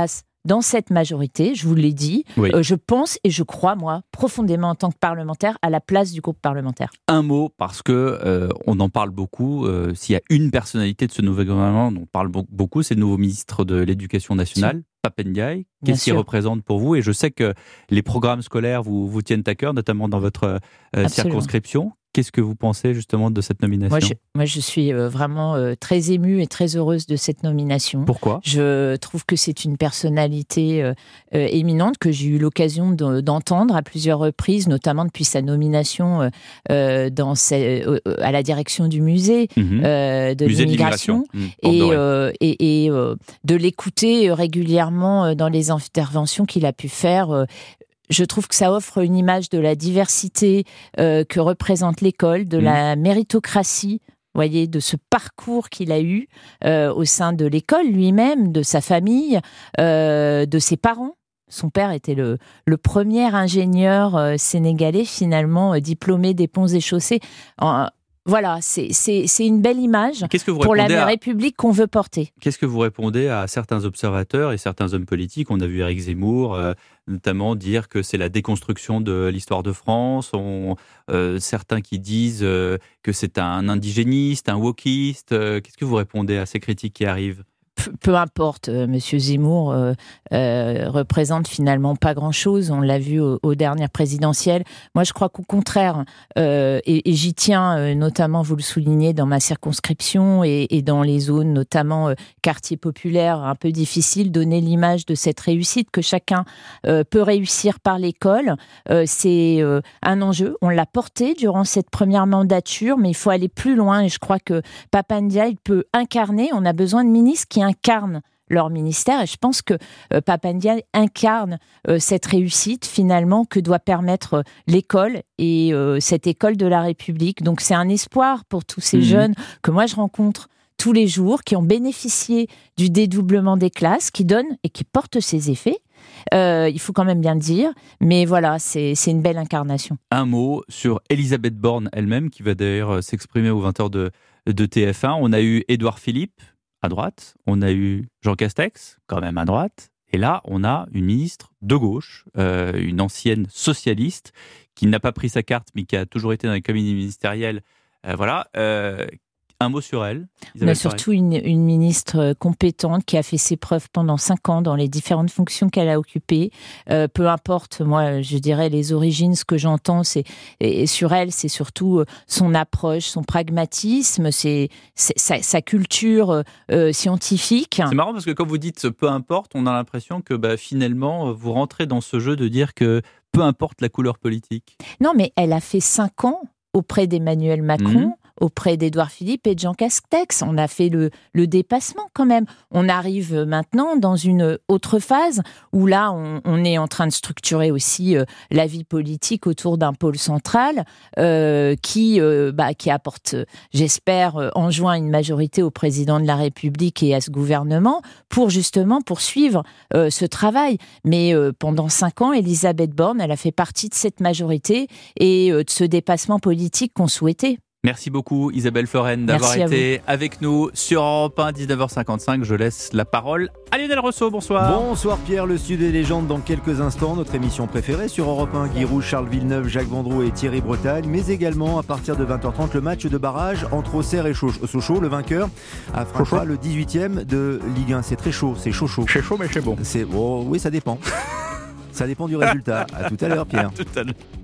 dans cette majorité, je vous l'ai dit, oui. euh, je pense et je crois, moi, profondément en tant que parlementaire, à la place du groupe parlementaire. Un mot, parce que euh, on en parle beaucoup. Euh, s'il y a une personnalité de ce nouveau gouvernement dont on parle beaucoup, c'est le nouveau ministre de l'Éducation nationale, si. Pap Ndiaye. Qu'est-ce qu'il représente pour vous ? Et je sais que les programmes scolaires vous, vous tiennent à cœur, notamment dans votre euh, circonscription. Qu'est-ce que vous pensez justement de cette nomination ? Moi, je, moi, je suis euh, vraiment euh, très émue et très heureuse de cette nomination. Pourquoi ? Je trouve que c'est une personnalité euh, euh, éminente que j'ai eu l'occasion de, d'entendre à plusieurs reprises, notamment depuis sa nomination euh, dans ses, euh, à la direction du musée mmh. euh, de musée l'immigration, de l'immigration. et, euh, et, et euh, de l'écouter régulièrement dans les interventions qu'il a pu faire. Euh, Je trouve que ça offre une image de la diversité euh, que représente l'école, de mmh. la méritocratie, voyez, de ce parcours qu'il a eu euh, au sein de l'école lui-même, de sa famille, euh, de ses parents. Son père était le, le premier ingénieur euh, sénégalais, finalement, euh, diplômé des ponts et chaussées. En, Voilà, c'est, c'est, c'est une belle image pour la à... République qu'on veut porter. Qu'est-ce que vous répondez à certains observateurs et certains hommes politiques ? On a vu Éric Zemmour euh, notamment dire que c'est la déconstruction de l'histoire de France. On, euh, certains qui disent euh, que c'est un indigéniste, un wokiste. Euh, qu'est-ce que vous répondez à ces critiques qui arrivent ? Peu importe, euh, Monsieur Zemmour euh, euh, représente finalement pas grand-chose. On l'a vu aux, aux dernières présidentielles. Moi, je crois qu'au contraire, euh, et, et j'y tiens, euh, notamment, vous le soulignez, dans ma circonscription et, et dans les zones, notamment euh, quartiers populaires, un peu difficiles, donner l'image de cette réussite que chacun euh, peut réussir par l'école. Euh, c'est euh, un enjeu. On l'a porté durant cette première mandature, mais il faut aller plus loin. Et je crois que Pap Ndiaye peut incarner. On a besoin de ministres qui incarnent leur ministère, et je pense que euh, Pap Ndiaye incarne euh, cette réussite finalement que doit permettre euh, l'école et euh, cette école de la République. Donc c'est un espoir pour tous ces mmh. jeunes que moi je rencontre tous les jours, qui ont bénéficié du dédoublement des classes, qui donnent et qui portent ses effets. Euh, il faut quand même bien le dire, mais voilà, c'est, c'est une belle incarnation. Un mot sur Elisabeth Borne elle-même, qui va d'ailleurs s'exprimer aux vingt heures de, de T F un. On a eu Édouard Philippe à droite, on a eu Jean Castex, quand même à droite, et là, on a une ministre de gauche, euh, une ancienne socialiste, qui n'a pas pris sa carte, mais qui a toujours été dans les cabinets ministériels. Euh, voilà. Euh, un mot sur elle. On a surtout une, une ministre compétente qui a fait ses preuves pendant cinq ans dans les différentes fonctions qu'elle a occupées. Euh, peu importe, moi, je dirais les origines, ce que j'entends, c'est et sur elle, c'est surtout son approche, son pragmatisme, c'est, c'est sa, sa culture euh, scientifique. C'est marrant parce que quand vous dites peu importe, on a l'impression que bah, finalement, vous rentrez dans ce jeu de dire que peu importe la couleur politique. Non, mais elle a fait cinq ans auprès d'Emmanuel Macron. Mmh. auprès d'Édouard Philippe et de Jean Castex. On a fait le, le dépassement quand même. On arrive maintenant dans une autre phase où là, on, on est en train de structurer aussi euh, la vie politique autour d'un pôle central euh, qui, euh, bah, qui apporte, j'espère, euh, enjoint une majorité au président de la République et à ce gouvernement pour justement poursuivre euh, ce travail. Mais euh, pendant cinq ans, Elisabeth Borne, elle a fait partie de cette majorité et euh, de ce dépassement politique qu'on souhaitait. Merci beaucoup Isabelle Floren d'avoir été avec nous sur Europe un, dix-neuf heures cinquante-cinq. Je laisse la parole à Lionel Rousseau. Bonsoir. Bonsoir Pierre, le Sud des légendes dans quelques instants. Notre émission préférée sur Europe un, Guy Rouge, Charles Villeneuve, Jacques Vendroux et Thierry Bretagne. Mais également à partir de vingt heures trente, le match de barrage entre Auxerre et Sochaux. Le vainqueur affrontera le dix-huitième de Ligue un. C'est très chaud, c'est chaud chaud. C'est chaud mais c'est bon. C'est... Oh, oui, ça dépend. Ça dépend du résultat. À tout à l'heure Pierre. À tout à l'heure.